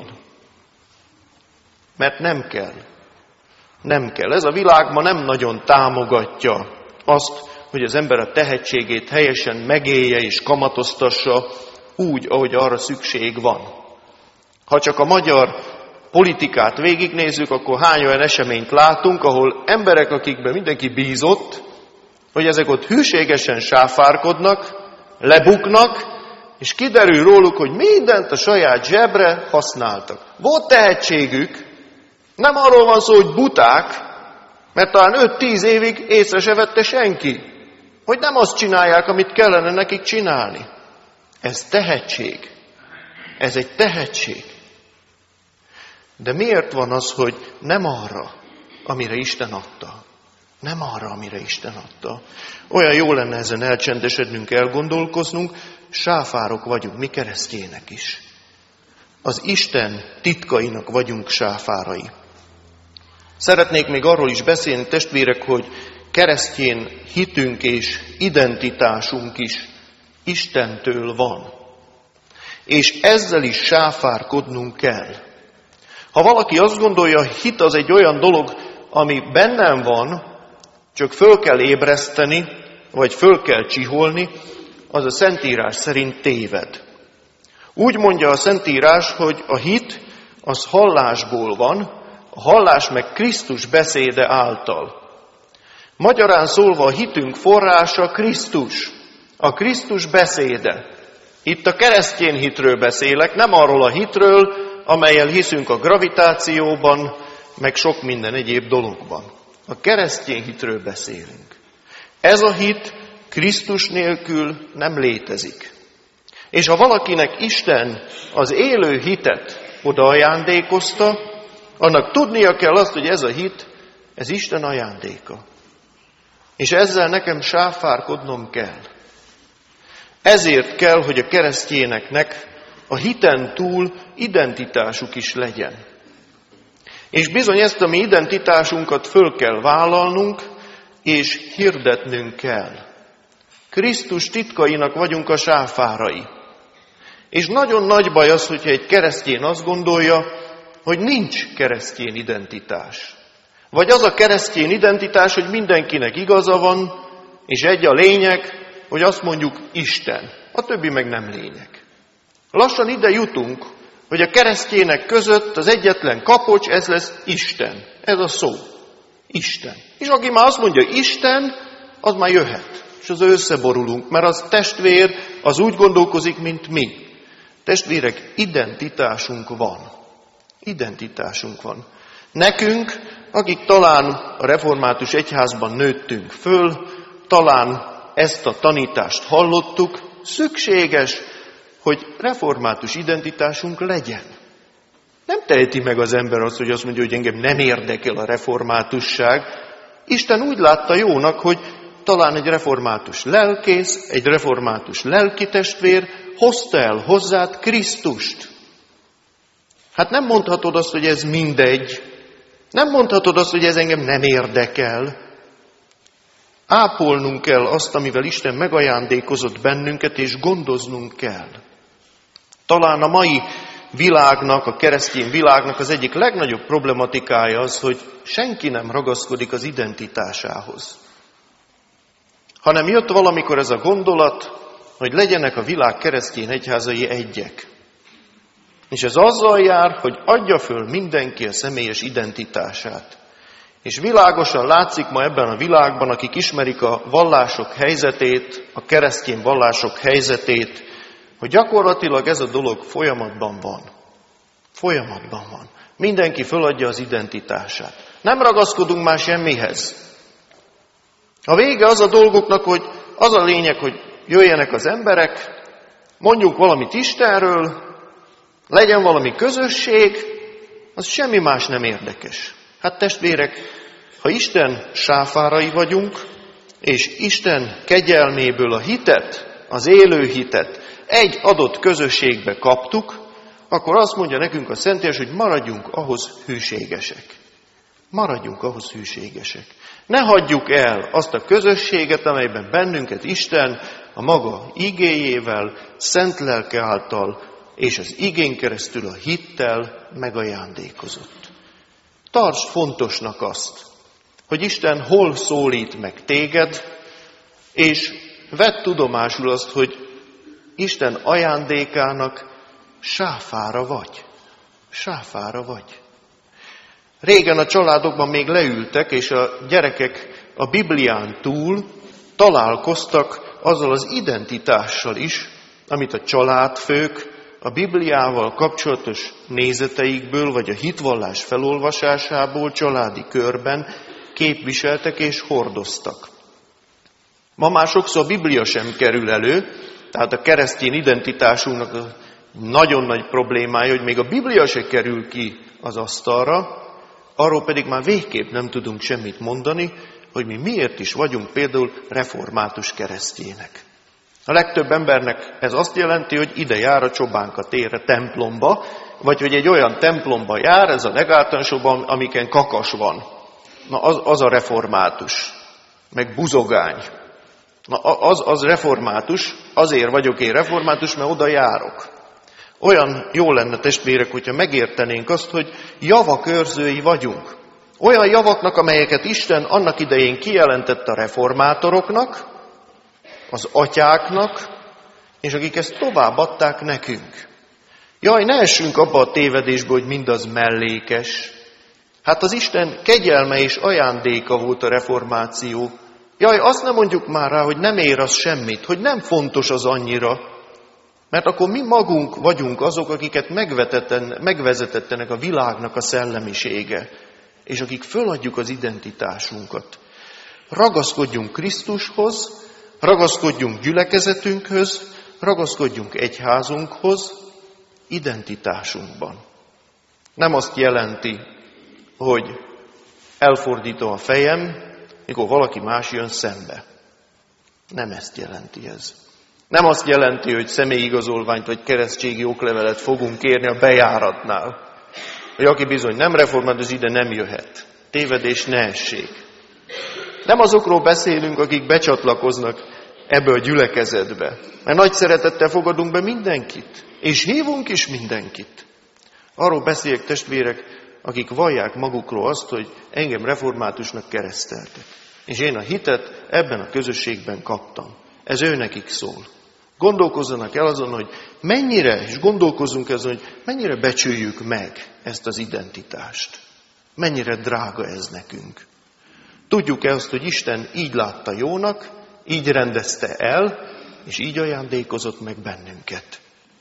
[SPEAKER 1] Mert nem kell. Nem kell. Ez a világ ma nem nagyon támogatja azt, hogy az ember a tehetségét helyesen megélje és kamatoztassa úgy, ahogy arra szükség van. Ha csak a magyar politikát végignézzük, akkor hány olyan eseményt látunk, ahol emberek, akikben mindenki bízott, hogy ezek ott hűségesen sáfárkodnak, lebuknak, és kiderül róluk, hogy mindent a saját zsebre használtak. Volt tehetségük, nem arról van szó, hogy buták, mert talán öt-tíz évig észre se vette senki, hogy nem azt csinálják, amit kellene nekik csinálni. Ez tehetség. Ez egy tehetség. De miért van az, hogy nem arra, amire Isten adta? Nem arra, amire Isten adta. Olyan jó lenne ezen elcsendesednünk, elgondolkoznunk, sáfárok vagyunk, mi keresztjének is. Az Isten titkainak vagyunk sáfárai. Szeretnék még arról is beszélni, testvérek, hogy keresztjén hitünk és identitásunk is Istentől van. És ezzel is sáfárkodnunk kell. Ha valaki azt gondolja, hit az egy olyan dolog, ami bennem van, csak föl kell ébreszteni, vagy föl kell csiholni, az a Szentírás szerint téved. Úgy mondja a Szentírás, hogy a hit az hallásból van, a hallás meg Krisztus beszéde által. Magyarán szólva a hitünk forrása Krisztus, a Krisztus beszéde. Itt a keresztény hitről beszélek, nem arról a hitről, amellyel hiszünk a gravitációban, meg sok minden egyéb dologban. A keresztény hitről beszélünk. Ez a hit Krisztus nélkül nem létezik. És ha valakinek Isten az élő hitet oda ajándékozta, annak tudnia kell azt, hogy ez a hit, ez Isten ajándéka. És ezzel nekem sáfárkodnom kell. Ezért kell, hogy a keresztjéneknek a hiten túl identitásuk is legyen. És bizony ezt a mi identitásunkat föl kell vállalnunk, és hirdetnünk kell. Krisztus titkainak vagyunk a sáfárai. És nagyon nagy baj az, hogyha egy keresztjén azt gondolja, hogy nincs keresztjén identitás. Vagy az a keresztény identitás, hogy mindenkinek igaza van, és egy a lényeg, hogy azt mondjuk Isten, a többi meg nem lényeg. Lassan ide jutunk, hogy a keresztjének között az egyetlen kapocs, ez lesz Isten. Ez a szó. Isten. És aki már azt mondja Isten, az már jöhet. És az összeborulunk, mert az testvér, az úgy gondolkozik, mint mi. Testvérek, identitásunk van. Identitásunk van. Nekünk, akik talán a református egyházban nőttünk föl, talán ezt a tanítást hallottuk, szükséges, hogy református identitásunk legyen. Nem teheti meg az ember azt, hogy azt mondja, hogy engem nem érdekel a reformátusság. Isten úgy látta jónak, hogy talán egy református lelkész, egy református lelkitestvér hozta el hozzád Krisztust. Hát nem mondhatod azt, hogy ez mindegy. Nem mondhatod azt, hogy ez engem nem érdekel. Ápolnunk kell azt, amivel Isten megajándékozott bennünket, és gondoznunk kell. Talán a mai világnak, a keresztény világnak az egyik legnagyobb problematikája az, hogy senki nem ragaszkodik az identitásához. Hanem jött valamikor ez a gondolat, hogy legyenek a világ keresztény egyházai egyek. És ez azzal jár, hogy adja föl mindenki a személyes identitását. És világosan látszik ma ebben a világban, akik ismerik a vallások helyzetét, a keresztény vallások helyzetét, hogy gyakorlatilag ez a dolog folyamatban van. Folyamatban van. Mindenki föladja az identitását. Nem ragaszkodunk már semmihez. A vége az a dolgoknak, hogy az a lényeg, hogy jöjjenek az emberek, mondjunk valamit Istenről, legyen valami közösség, az semmi más nem érdekes. Hát testvérek, ha Isten sáfárai vagyunk, és Isten kegyelméből a hitet, az élő hitet egy adott közösségbe kaptuk, akkor azt mondja nekünk a Szentírás, hogy maradjunk ahhoz hűségesek. Maradjunk ahhoz hűségesek. Ne hagyjuk el azt a közösséget, amelyben bennünket Isten a maga igéjével, szent lelke által és az igén keresztül a hittel megajándékozott. Tartsd fontosnak azt, hogy Isten hol szólít meg téged, és vedd tudomásul azt, hogy Isten ajándékának sáfára vagy. Sáfára vagy. Régen a családokban még leültek, és a gyerekek a Biblián túl találkoztak azzal az identitással is, amit a családfők a Bibliával kapcsolatos nézeteikből, vagy a hitvallás felolvasásából családi körben képviseltek és hordoztak. Ma már sokszor a Biblia sem kerül elő, tehát a keresztény identitásunknak a nagyon nagy problémája, hogy még a Biblia se kerül ki az asztalra, arról pedig már végképp nem tudunk semmit mondani, hogy mi miért is vagyunk például református keresztjének. A legtöbb embernek ez azt jelenti, hogy ide jár a csobánka térre, templomba, vagy hogy egy olyan templomba jár, ez a legáltalánosabban, amiken kakas van. Na az, az a református, meg buzogány. Na az, az református, azért vagyok én református, mert oda járok. Olyan jó lenne, testvérek, hogyha megértenénk azt, hogy javak őrzői vagyunk. Olyan javaknak, amelyeket Isten annak idején kijelentett a reformátoroknak, az atyáknak, és akik ezt továbbadták nekünk. Jaj, ne essünk abba a tévedésbe, hogy mindaz mellékes. Hát az Isten kegyelme és ajándéka volt a reformáció. Jaj, azt nem mondjuk már rá, hogy nem ér az semmit, hogy nem fontos az annyira, mert akkor mi magunk vagyunk azok, akiket megvezetettenek a világnak a szellemisége, és akik föladjuk az identitásunkat. Ragaszkodjunk Krisztushoz, ragaszkodjunk gyülekezetünkhöz, ragaszkodjunk egyházunkhoz, identitásunkban. Nem azt jelenti, hogy elfordítom a fejem, mikor valaki más jön szembe. Nem ezt jelenti ez. Nem azt jelenti, hogy személyigazolványt vagy keresztségi oklevelet fogunk kérni a bejáratnál. Hogy aki bizony nem református, ide nem jöhet. Tévedés ne essék. Nem azokról beszélünk, akik becsatlakoznak ebbe a gyülekezetbe. Mert nagy szeretettel fogadunk be mindenkit. És hívunk is mindenkit. Arról beszéljek, testvérek, akik vallják magukról azt, hogy engem reformátusnak kereszteltek. És én a hitet ebben a közösségben kaptam. Ez ő nekik szól. Gondolkozzanak el azon, hogy mennyire, és gondolkozzunk azon, hogy mennyire becsüljük meg ezt az identitást. Mennyire drága ez nekünk. Tudjuk-e azt, hogy Isten így látta jónak, így rendezte el, és így ajándékozott meg bennünket.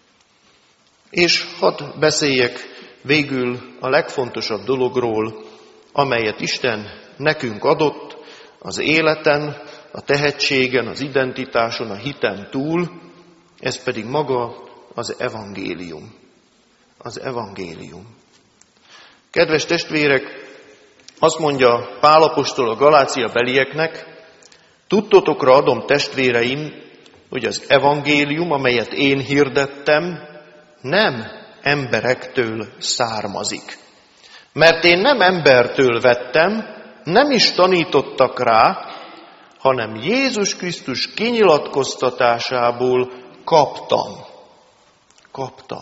[SPEAKER 1] És hadd beszéljek végül a legfontosabb dologról, amelyet Isten nekünk adott az életen, a tehetségen, az identitáson, a hiten túl, ez pedig maga az evangélium. Az evangélium. Kedves testvérek, azt mondja Pál apostol a Galácia belieknek, tudtotokra adom testvéreim, hogy az evangélium, amelyet én hirdettem, nem emberektől származik. Mert én nem embertől vettem, nem is tanítottak rá, hanem Jézus Krisztus kinyilatkoztatásából kaptam. Kaptam.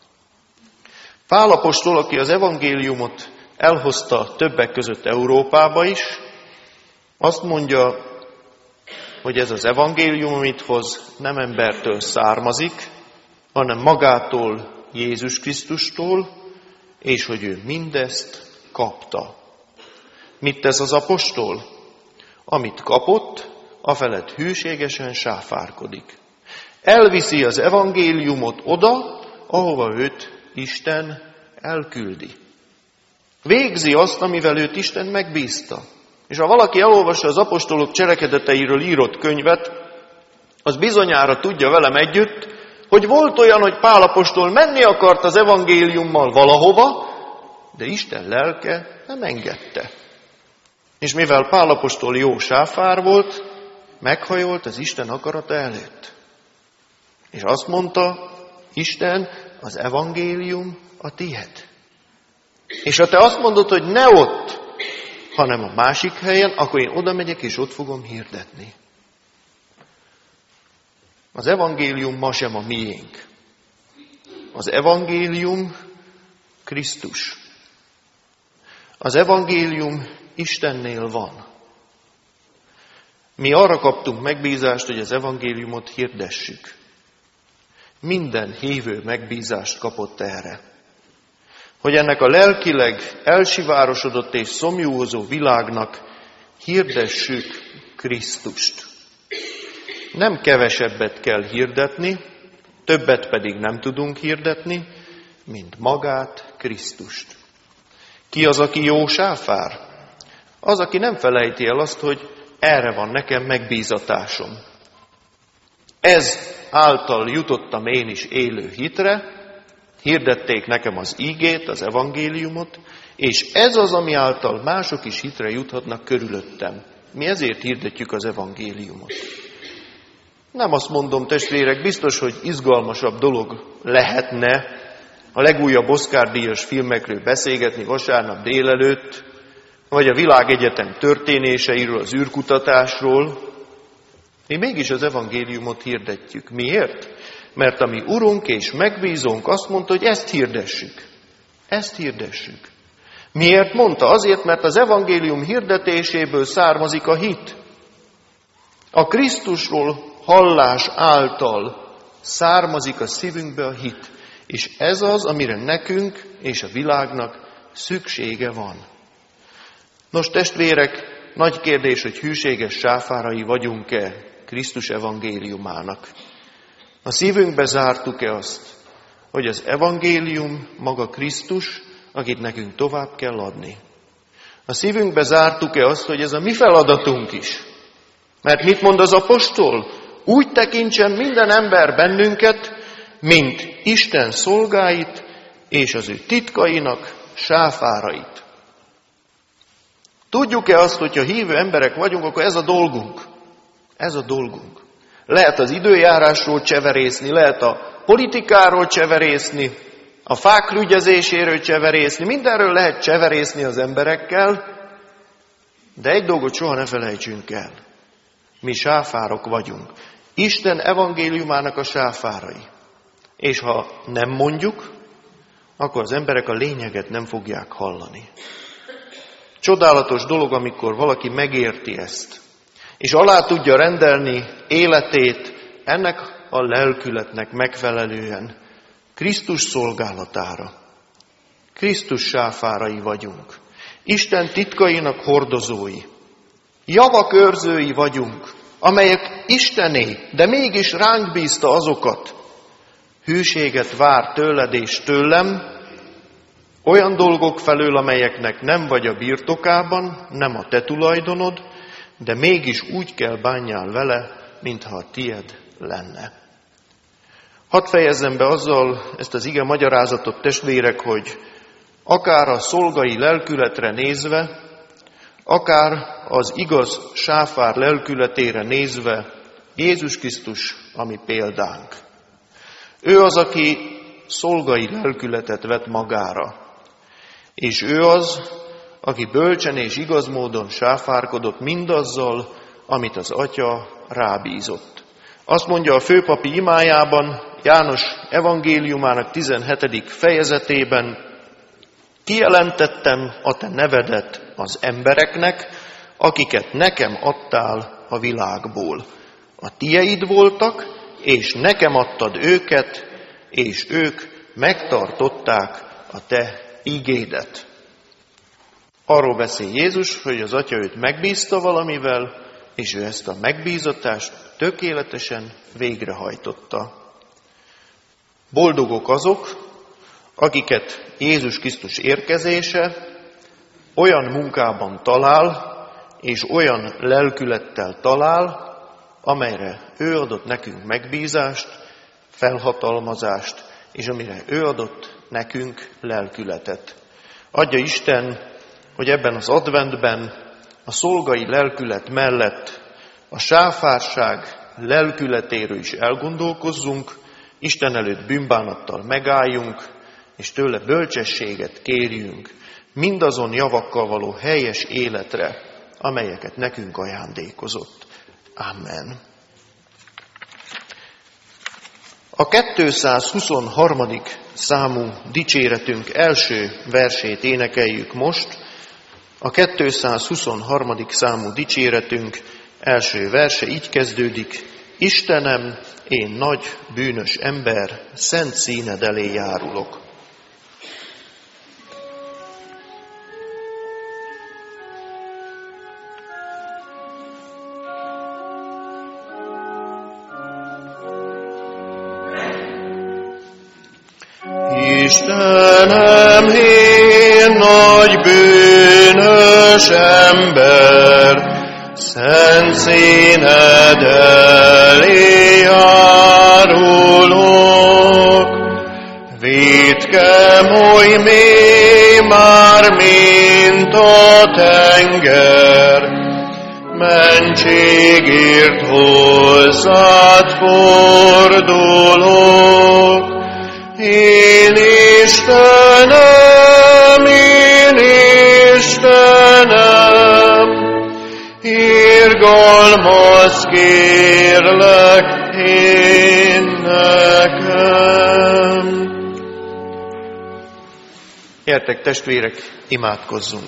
[SPEAKER 1] Pál apostol, aki az evangéliumot elhozta többek között Európába is, azt mondja, hogy ez az evangélium, amit hoz, nem embertől származik, hanem magától, Jézus Krisztustól, és hogy ő mindezt kapta. Mit tesz az apostol? Amit kapott, afelett hűségesen sáfárkodik. Elviszi az evangéliumot oda, ahova őt Isten elküldi. Végzi azt, amivel őt Isten megbízta. És ha valaki elolvassa az apostolok cselekedeteiről írott könyvet, az bizonyára tudja velem együtt, hogy volt olyan, hogy Pál apostol menni akart az evangéliummal valahova, de Isten lelke nem engedte. És mivel Pál apostol jó sáfár volt, meghajolt az Isten akarata előtt. És azt mondta, Isten, az evangélium a tied. És ha te azt mondod, hogy ne ott, hanem a másik helyen, akkor én oda megyek és ott fogom hirdetni. Az evangélium ma sem a miénk. Az evangélium Krisztus. Az evangélium Istennél van. Mi arra kaptunk megbízást, hogy az evangéliumot hirdessük. Minden hívő megbízást kapott erre. Hogy ennek a lelkileg elsivárosodott és szomjúhozó világnak hirdessük Krisztust. Nem kevesebbet kell hirdetni, többet pedig nem tudunk hirdetni, mint magát, Krisztust. Ki az, aki jó sáfár? Az, aki nem felejti el azt, hogy erre van nekem megbízatásom. Ez által jutottam én is élő hitre, hirdették nekem az ígét, az evangéliumot, és ez az, ami által mások is hitre juthatnak körülöttem. Mi ezért hirdetjük az evangéliumot. Nem azt mondom, testvérek, biztos, hogy izgalmasabb dolog lehetne a legújabb Oscar-díjas filmekről beszélgetni vasárnap délelőtt, vagy a világegyetem történéseiről, az űrkutatásról. Mi mégis az evangéliumot hirdetjük. Miért? Mert a mi Urunk és megbízónk azt mondta, hogy ezt hirdessük. Ezt hirdessük. Miért mondta? Azért, mert az evangélium hirdetéséből származik a hit. A Krisztusról hallás által származik a szívünkbe a hit. És ez az, amire nekünk és a világnak szüksége van. Nos, testvérek, nagy kérdés, hogy hűséges sáfárai vagyunk-e Krisztus evangéliumának. A szívünkbe zártuk-e azt, hogy az evangélium maga Krisztus, akit nekünk tovább kell adni. A szívünkbe zártuk-e azt, hogy ez a mi feladatunk is. Mert mit mond az apostol? Úgy tekintsen minden ember bennünket, mint Isten szolgáit és az ő titkainak sáfárait. Tudjuk-e azt, hogyha hívő emberek vagyunk, akkor ez a dolgunk. Ez a dolgunk. Lehet az időjárásról cseverészni, lehet a politikáról cseverészni, a fák rügyezéséről cseverészni, mindenről lehet cseverészni az emberekkel, de egy dolgot soha ne felejtsünk el. Mi sáfárok vagyunk. Isten evangéliumának a sáfárai. És ha nem mondjuk, akkor az emberek a lényeget nem fogják hallani. Csodálatos dolog, amikor valaki megérti ezt, és alá tudja rendelni életét ennek a lelkületnek megfelelően, Krisztus szolgálatára. Krisztus sáfárai vagyunk. Isten titkainak hordozói. Javak őrzői vagyunk, amelyek Istené, de mégis ránk bízta azokat. Hűséget vár tőled és tőlem, olyan dolgok felől, amelyeknek nem vagy a birtokában, nem a te tulajdonod, de mégis úgy kell bánjál vele, mintha a tied lenne. Hadd fejezzem be azzal ezt az ige magyarázatot, testvérek, hogy akár a szolgai lelkületre nézve, akár az igaz sáfár lelkületére nézve, Jézus Krisztus a mi példánk. Ő az, aki szolgai lelkületet vett magára, és ő az, aki bölcsen és igaz módon sáfárkodott mindazzal, amit az Atya rábízott. Azt mondja a főpapi imájában, János evangéliumának tizenhetedik fejezetében, kijelentettem a te nevedet az embereknek, akiket nekem adtál a világból. A tieid voltak, és nekem adtad őket, és ők megtartották a te ígédet. Arról beszél Jézus, hogy az Atya őt megbízta valamivel, és ő ezt a megbízatást tökéletesen végrehajtotta. Boldogok azok, akiket Jézus Krisztus érkezése olyan munkában talál, és olyan lelkülettel talál, amelyre ő adott nekünk megbízást, felhatalmazást, és amire ő adott nekünk lelkületet. Adja Isten, hogy ebben az adventben a szolgai lelkület mellett a sáfárság lelkületéről is elgondolkozzunk, Isten előtt bűnbánattal megálljunk, és tőle bölcsességet kérjünk mindazon javakkal való helyes életre, amelyeket nekünk ajándékozott. Amen. A kétszázhuszonharmadik számú dicséretünk első versét énekeljük most. A kétszázhuszonharmadik számú dicséretünk első verse így kezdődik: Istenem, én nagy, bűnös ember, szent színed elé járulok.
[SPEAKER 2] Istenem, én nagy bűnös ember, szent színed elé járulok. Vétkem oly mély már, mint a tenger, mentségért hozzád fordulok. Én Istenem, én Istenem, irgalmaz kérlek én nekem.
[SPEAKER 1] Gyertek, testvérek, imádkozzunk!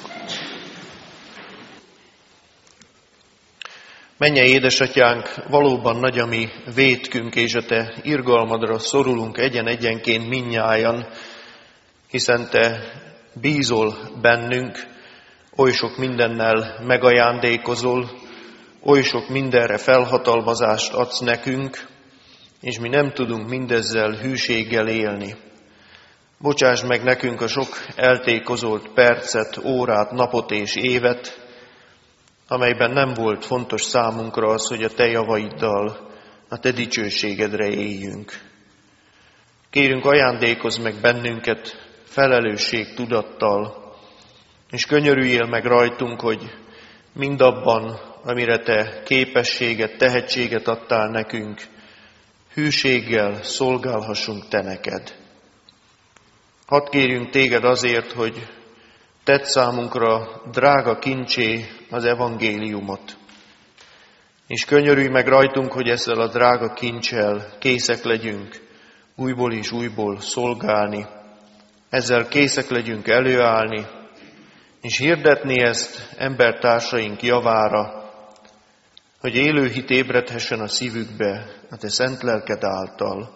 [SPEAKER 1] Mennyei édesatyánk, valóban nagy a mi vétkünk, és a te irgalmadra szorulunk egyen-egyenként mindnyájan, hiszen te bízol bennünk, oly sok mindennel megajándékozol, oly sok mindenre felhatalmazást adsz nekünk, és mi nem tudunk mindezzel hűséggel élni. Bocsáss meg nekünk a sok eltékozolt percet, órát, napot és évet, amelyben nem volt fontos számunkra az, hogy a te javaiddal, a te dicsőségedre éljünk. Kérünk, ajándékozz meg bennünket felelősségtudattal, és könyörüljél meg rajtunk, hogy mindabban, amire te képességet, tehetséget adtál nekünk, hűséggel szolgálhassunk te neked. Hadd kérjünk téged azért, hogy tedd számunkra drága kincsé az evangéliumot. És könyörülj meg rajtunk, hogy ezzel a drága kincsel készek legyünk újból és újból szolgálni, ezzel készek legyünk előállni, és hirdetni ezt embertársaink javára, hogy élő hit ébredhessen a szívükbe a Te szent lelked által.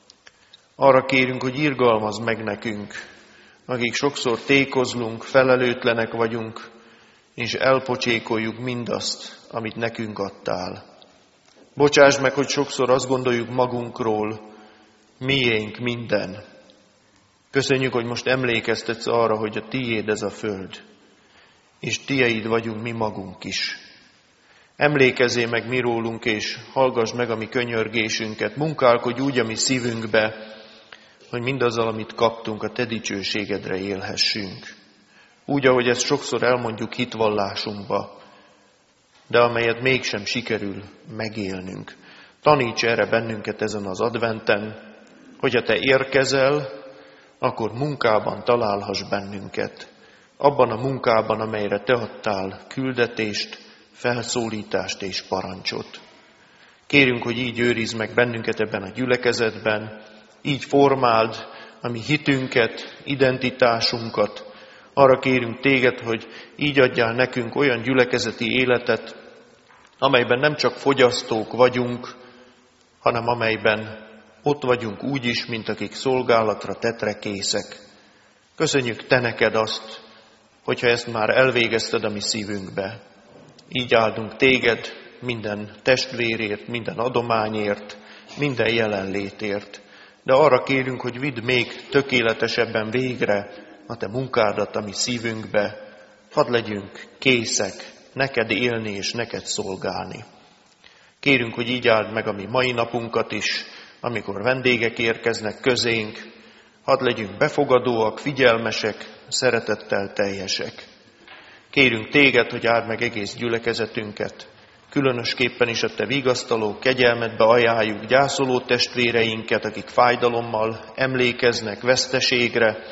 [SPEAKER 1] Arra kérünk, hogy irgalmazd meg nekünk, akik sokszor tékozlunk, felelőtlenek vagyunk, és elpocsékoljuk mindazt, amit nekünk adtál. Bocsásd meg, hogy sokszor azt gondoljuk magunkról, miénk minden. Köszönjük, hogy most emlékeztetsz arra, hogy a tiéd ez a föld, és tieid vagyunk mi magunk is. Emlékezzél meg mi rólunk, és hallgass meg a mi könyörgésünket, munkálkodj úgy a mi szívünkbe, hogy mindazzal, amit kaptunk, a Te dicsőségedre élhessünk. Úgy, ahogy ezt sokszor elmondjuk hitvallásunkba, de amelyet mégsem sikerül megélnünk. Taníts erre bennünket ezen az adventen, hogy ha Te érkezel, akkor munkában találhass bennünket. Abban a munkában, amelyre Te adtál küldetést, felszólítást és parancsot. Kérünk, hogy így őrizd meg bennünket ebben a gyülekezetben, így formáld a mi hitünket, identitásunkat. Arra kérünk Téged, hogy így adjál nekünk olyan gyülekezeti életet, amelyben nem csak fogyasztók vagyunk, hanem amelyben ott vagyunk úgy is, mint akik szolgálatra tetre készek. Köszönjük Te neked azt, hogyha ezt már elvégezted a mi szívünkbe. Így áldunk Téged minden testvérért, minden adományért, minden jelenlétért. De arra kérünk, hogy vidd még tökéletesebben végre a Te munkádat a mi szívünkbe. Hadd legyünk készek neked élni és neked szolgálni. Kérünk, hogy így áld meg a mi mai napunkat is, amikor vendégek érkeznek közénk. Hadd legyünk befogadóak, figyelmesek, szeretettel teljesek. Kérünk Téged, hogy áld meg egész gyülekezetünket, különösképpen is a Te vigasztaló kegyelmedbe ajánljuk gyászoló testvéreinket, akik fájdalommal emlékeznek veszteségre.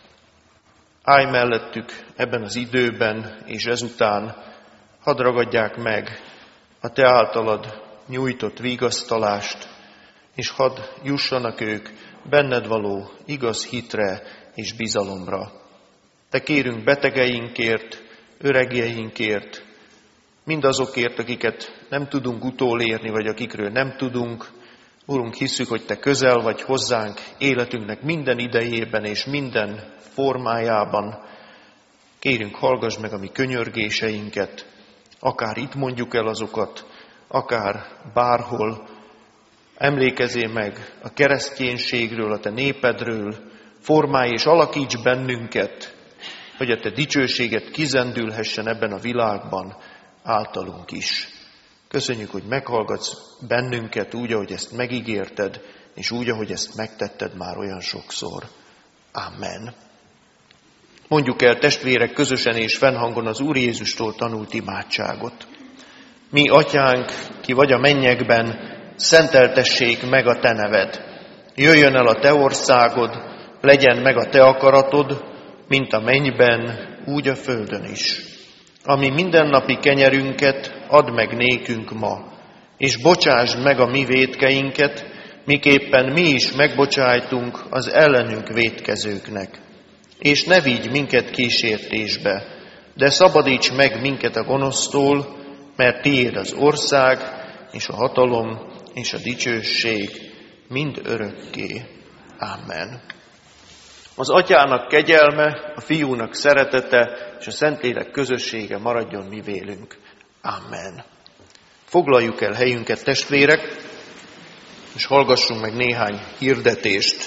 [SPEAKER 1] Állj mellettük ebben az időben, és ezután hadd ragadják meg a Te általad nyújtott vigasztalást, és hadd jussanak ők benned való igaz hitre és bizalomra. Te kérünk betegeinkért, öregjeinkért, mindazokért, akiket nem tudunk utolérni, vagy akikről nem tudunk. Urunk, hisszük, hogy Te közel vagy hozzánk életünknek minden idejében és minden formájában. Kérünk, hallgass meg a mi könyörgéseinket, akár itt mondjuk el azokat, akár bárhol. Emlékezzél meg a kereszténységről, a Te népedről, formálj és alakíts bennünket, hogy a Te dicsőséget kizendülhessen ebben a világban általunk is. Köszönjük, hogy meghallgatsz bennünket úgy, ahogy ezt megígérted, és úgy, ahogy ezt megtetted már olyan sokszor. Amen. Mondjuk el, testvérek, közösen és fennhangon az Úr Jézustól tanult imádságot. Mi, Atyánk, ki vagy a mennyekben, szenteltessék meg a Te neved. Jöjjön el a Te országod, legyen meg a Te akaratod, mint a mennyben, úgy a földön is. Ami mindennapi kenyerünket add meg nékünk ma, és bocsásd meg a mi vétkeinket, miképpen mi is megbocsájtunk az ellenünk vétkezőknek. És ne vigy minket kísértésbe, de szabadíts meg minket a gonosztól, mert tiéd az ország, és a hatalom, és a dicsőség mind örökké. Amen. Az Atyának kegyelme, a Fiúnak szeretete, és a Szentlélek közössége maradjon mi vélünk. Amen. Foglaljuk el helyünket, testvérek, és hallgassunk meg néhány hirdetést.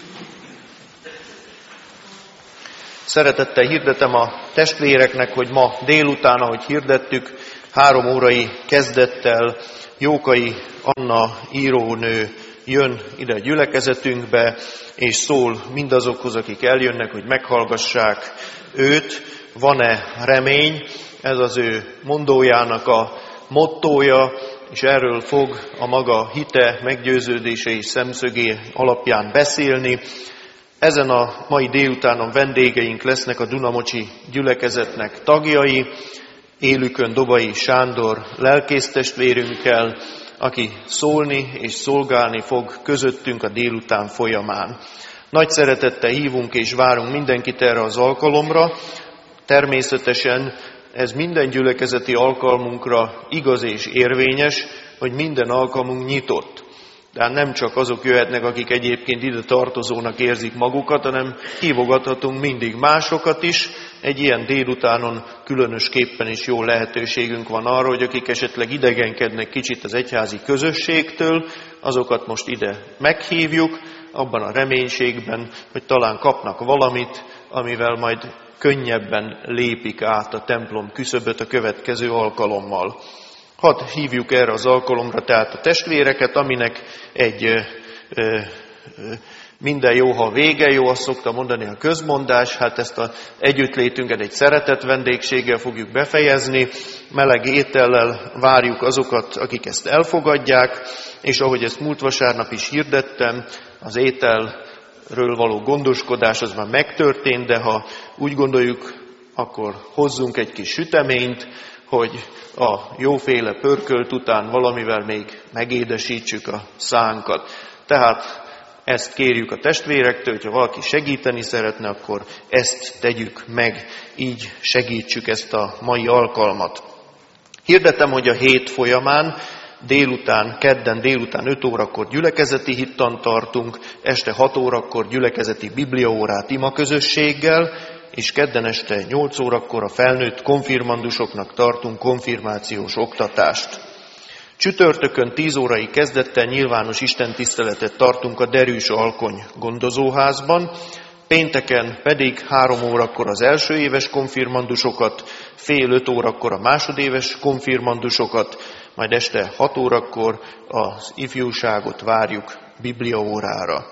[SPEAKER 1] Szeretettel hirdetem a testvéreknek, hogy ma délután, ahogy hirdettük, három órai kezdettel Jókai Anna írónő jön ide a gyülekezetünkbe, és szól mindazokhoz, akik eljönnek, hogy meghallgassák őt. Van-e remény? Ez az ő mondójának a mottója, és erről fog a maga hite, meggyőződése és szemszögé alapján beszélni. Ezen a mai délutánon vendégeink lesznek a Dunamocsi gyülekezetnek tagjai, élükön Dobai Sándor lelkésztestvérünkkel, aki szólni és szolgálni fog közöttünk a délután folyamán. Nagy szeretettel hívunk és várunk mindenkit erre az alkalomra. Természetesen ez minden gyülekezeti alkalmunkra igaz és érvényes, hogy minden alkalmunk nyitott. De nem csak azok jöhetnek, akik egyébként ide tartozónak érzik magukat, hanem hívogathatunk mindig másokat is. Egy ilyen délutánon különösképpen is jó lehetőségünk van arra, hogy akik esetleg idegenkednek kicsit az egyházi közösségtől, azokat most ide meghívjuk, abban a reménységben, hogy talán kapnak valamit, amivel majd könnyebben lépik át a templom küszöböt a következő alkalommal. Hadd hívjuk erre az alkalomra tehát a testvéreket, aminek egy ö, ö, minden jó, ha vége jó, azt szokta mondani a közmondás, hát ezt az együttlétünket egy szeretett vendégséggel fogjuk befejezni, meleg étellel várjuk azokat, akik ezt elfogadják, és ahogy ezt múlt vasárnap is hirdettem, az ételről való gondoskodás az már megtörtént, de ha úgy gondoljuk, akkor hozzunk egy kis süteményt, hogy a jóféle pörkölt után valamivel még megédesítsük a szánkat. Tehát ezt kérjük a testvérektől, hogyha valaki segíteni szeretne, akkor ezt tegyük meg, így segítsük ezt a mai alkalmat. Hirdetem, hogy a hét folyamán délután, kedden délután öt órakor gyülekezeti hittant tartunk, este hat órakor gyülekezeti bibliaórát imaközösséggel, és kedden este nyolc órakor a felnőtt konfirmandusoknak tartunk konfirmációs oktatást. Csütörtökön tíz órai kezdettel nyilvános istentiszteletet tartunk a Derűs Alkony gondozóházban, pénteken pedig három órakor az első éves konfirmandusokat, fél öt órakor a másodéves konfirmandusokat, majd este hat órakor az ifjúságot várjuk bibliaórára.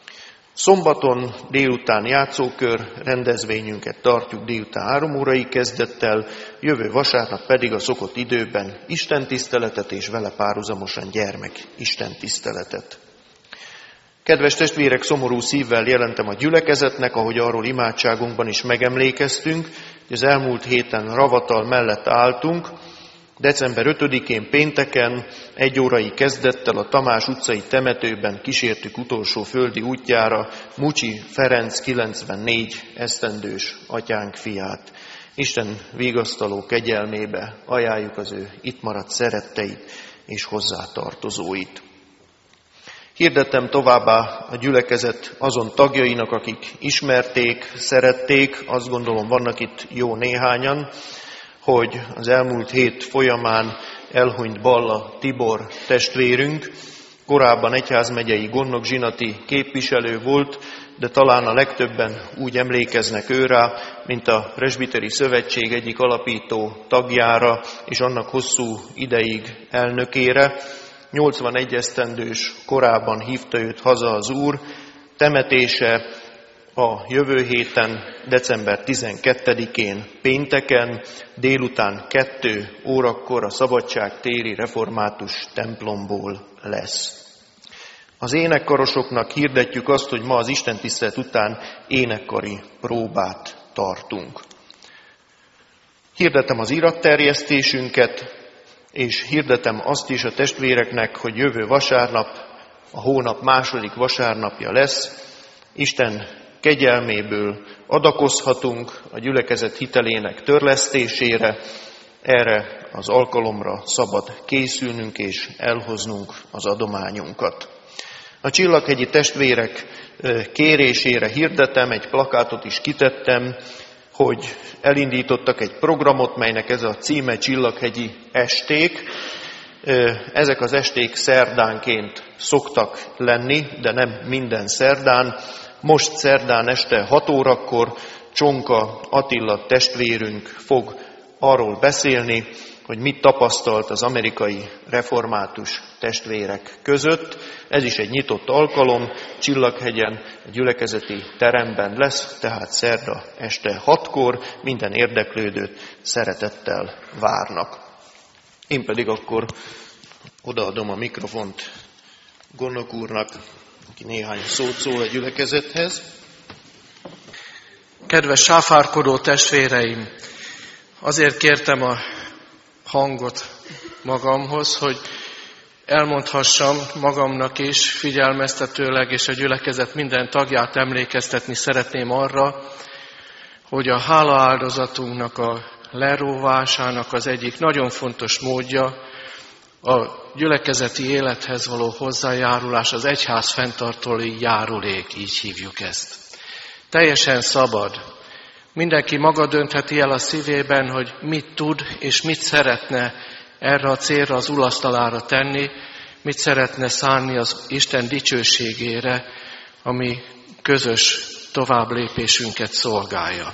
[SPEAKER 1] Szombaton délután játszókör rendezvényünket tartjuk délután három órai kezdettel, jövő vasárnap pedig a szokott időben istentiszteletet és vele párhuzamosan gyermek istentiszteletet. Kedves testvérek, szomorú szívvel jelentem a gyülekezetnek, ahogy arról imádságunkban is megemlékeztünk, hogy az elmúlt héten Ravatal mellett álltunk. december ötödikén pénteken egy órai kezdettel a Tamás utcai temetőben kísértük utolsó földi útjára Mucsi Ferenc kilencvennégy esztendős atyánk fiát. Isten vigasztaló kegyelmébe ajánljuk az ő itt maradt szeretteit és hozzátartozóit. Hirdettem továbbá a gyülekezet azon tagjainak, akik ismerték, szerették, azt gondolom vannak itt jó néhányan, hogy az elmúlt hét folyamán elhunyt Balla Tibor testvérünk, korábban egyházmegyei gondnokzsinati képviselő volt, de talán a legtöbben úgy emlékeznek őrá, mint a Presbiteri Szövetség egyik alapító tagjára és annak hosszú ideig elnökére. nyolcvanegy esztendős korában hívta őt haza az Úr, temetése a jövő héten, december tizenkettedikén pénteken, délután kettő órakor a Szabadság téri református templomból lesz. Az énekkarosoknak hirdetjük azt, hogy ma az istentisztelet után énekkari próbát tartunk. Hirdetem az iratterjesztésünket, és hirdetem azt is a testvéreknek, hogy jövő vasárnap, a hónap második vasárnapja lesz. Isten kegyelméből adakozhatunk a gyülekezet hitelének törlesztésére, erre az alkalomra szabad készülnünk és elhoznunk az adományunkat. A Csillaghegyi testvérek kérésére hirdetem, egy plakátot is kitettem, hogy elindítottak egy programot, melynek ez a címe Csillaghegyi esték. Ezek az esték szerdánként szoktak lenni, de nem minden szerdán. Most szerdán este hat órakor Csonka Attila testvérünk fog arról beszélni, hogy mit tapasztalt az amerikai református testvérek között. Ez is egy nyitott alkalom, Csillaghegyen, a gyülekezeti teremben lesz, tehát szerda este hatkor minden érdeklődőt szeretettel várnak. Én pedig akkor odaadom a mikrofont gondnok úrnak, aki néhány szót szól a gyülekezethez.
[SPEAKER 3] Kedves sáfárkodó testvéreim, azért kértem a hangot magamhoz, hogy elmondhassam magamnak is, figyelmeztetőleg és a gyülekezet minden tagját emlékeztetni szeretném arra, hogy a hálaáldozatunknak a leróvásának az egyik nagyon fontos módja a gyülekezeti élethez való hozzájárulás, az egyház fenntartói járulék, így hívjuk ezt. Teljesen szabad. Mindenki maga döntheti el a szívében, hogy mit tud és mit szeretne erre a célra, az ulasztalára tenni, mit szeretne szánni az Isten dicsőségére, ami közös továbblépésünket szolgálja.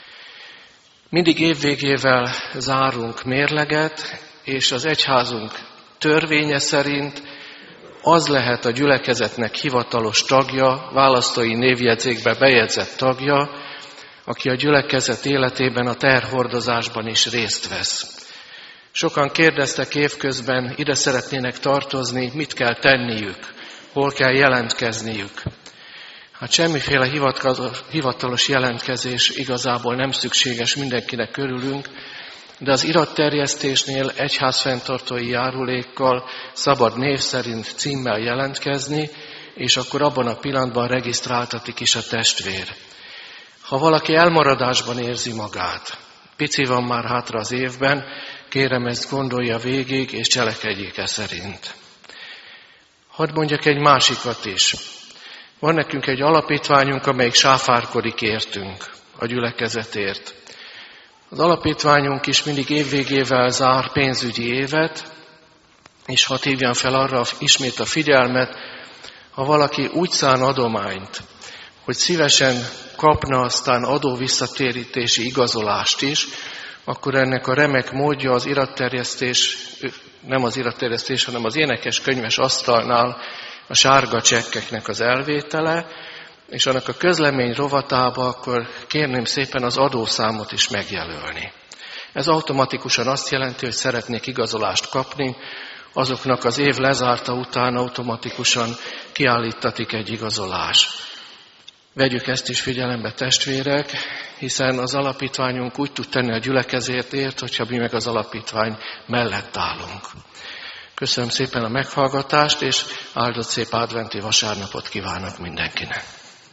[SPEAKER 3] Mindig évvégével zárunk mérleget, és az egyházunk törvénye szerint az lehet a gyülekezetnek hivatalos tagja, választói névjegyzékbe bejegyzett tagja, aki a gyülekezet életében a terhordozásban is részt vesz. Sokan kérdeztek évközben, ide szeretnének tartozni, mit kell tenniük, hol kell jelentkezniük. Hát semmiféle hivatalos jelentkezés igazából nem szükséges, mindenkinek körülünk, de az iratterjesztésnél egyházfenntartói járulékkal szabad név szerint címmel jelentkezni, és akkor abban a pillanatban regisztráltatik is a testvér. Ha valaki elmaradásban érzi magát, pici van már hátra az évben, kérem, ezt gondolja végig, és cselekedjék e szerint. Hadd mondjak egy másikat is. Van nekünk egy alapítványunk, amelyik sáfárkodik értünk, a gyülekezetért. Az alapítványunk is mindig évvégével zár pénzügyi évet, és hadd hívjam fel arra ismét a figyelmet, ha valaki úgy szán adományt, hogy szívesen kapna aztán adóvisszatérítési igazolást is, akkor ennek a remek módja az iratterjesztés, nem az iratterjesztés, hanem az énekes könyves asztalnál a sárga csekkeknek az elvétele, és annak a közlemény rovatába akkor kérném szépen az adószámot is megjelölni. Ez automatikusan azt jelenti, hogy szeretnék igazolást kapni, azoknak az év lezárta után automatikusan kiállítatik egy igazolás. Vegyük ezt is figyelembe, testvérek, hiszen az alapítványunk úgy tud tenni a gyülekezetért, hogyha mi meg az alapítvány mellett állunk. Köszönöm szépen a meghallgatást, és áldott szép adventi vasárnapot kívánok mindenkinek.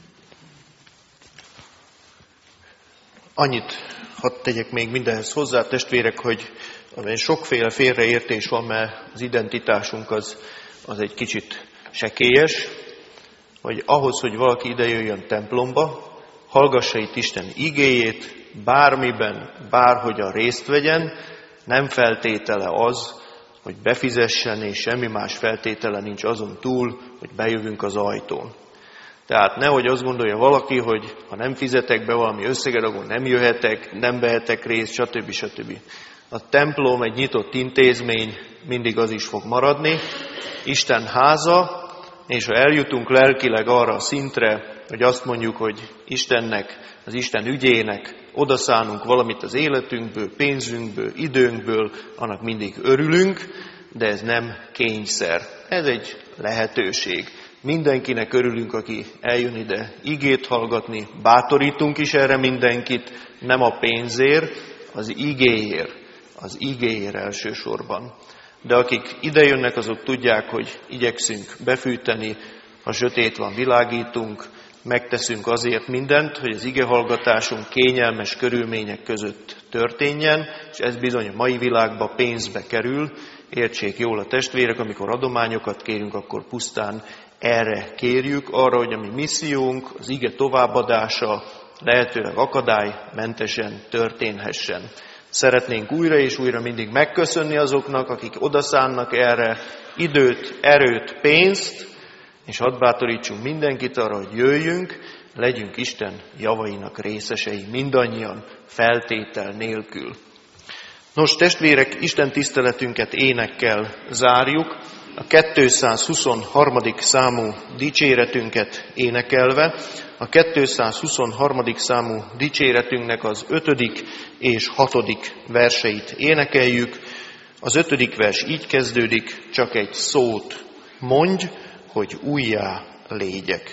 [SPEAKER 1] Annyit hadd tegyek még mindenhez hozzá, testvérek, hogy sokféle félreértés van, mert az identitásunk az, az egy kicsit sekélyes, hogy ahhoz, hogy valaki ide jöjjön templomba, hallgassa itt Isten igéjét, bármiben, bárhogyan részt vegyen, nem feltétele az, hogy befizessen, és semmi más feltétele nincs azon túl, hogy bejövünk az ajtón. Tehát nehogy azt gondolja valaki, hogy ha nem fizetek be valami összeget, akkor nem jöhetek, nem vehetek részt, stb. stb. A templom egy nyitott intézmény, mindig az is fog maradni, Isten háza, és ha eljutunk lelkileg arra a szintre, hogy azt mondjuk, hogy Istennek, az Isten ügyének odaszánunk valamit az életünkből, pénzünkből, időnkből, annak mindig örülünk, de ez nem kényszer. Ez egy lehetőség. Mindenkinek örülünk, aki eljön ide igét hallgatni, bátorítunk is erre mindenkit, nem a pénzért, az igéért, az igéért elsősorban. De akik idejönnek, azok tudják, hogy igyekszünk befűteni, ha sötét van, világítunk, megteszünk azért mindent, hogy az igehallgatásunk kényelmes körülmények között történjen, és ez bizony a mai világban pénzbe kerül. Értsék jól a testvérek, amikor adományokat kérünk, akkor pusztán erre kérjük, arra, hogy a mi missziónk, az ige továbbadása lehetőleg akadálymentesen történhessen. Szeretnénk újra és újra mindig megköszönni azoknak, akik odaszánnak erre időt, erőt, pénzt, és hadd bátorítsunk mindenkit arra, hogy jöjjünk, legyünk Isten javainak részesei, mindannyian feltétel nélkül. Nos, testvérek, Isten tiszteletünket énekkel zárjuk, a kétszázhuszonharmadik számú dicséretünket énekelve, a kétszázhuszonharmadik számú dicséretünknek az ötödik és hatodik verseit énekeljük. Az ötödik vers így kezdődik, csak egy szót mondj, hogy újjá légyek.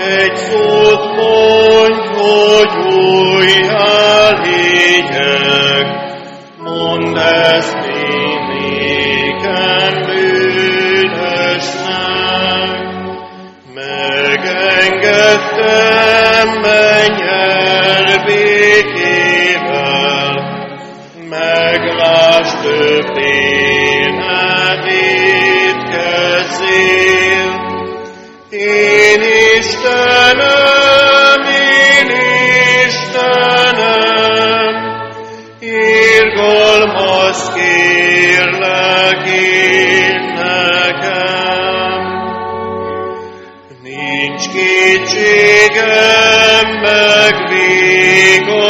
[SPEAKER 2] egy szót mondj, hogy újjá legyek, mondd ezt én nékem bűnösnek. Megengedtem, menj el békével, meglásd többénet étkezzél. Én Istenem, én Istenem, irgalmazz kérlek én nekem. Nincs kétségem, meg vég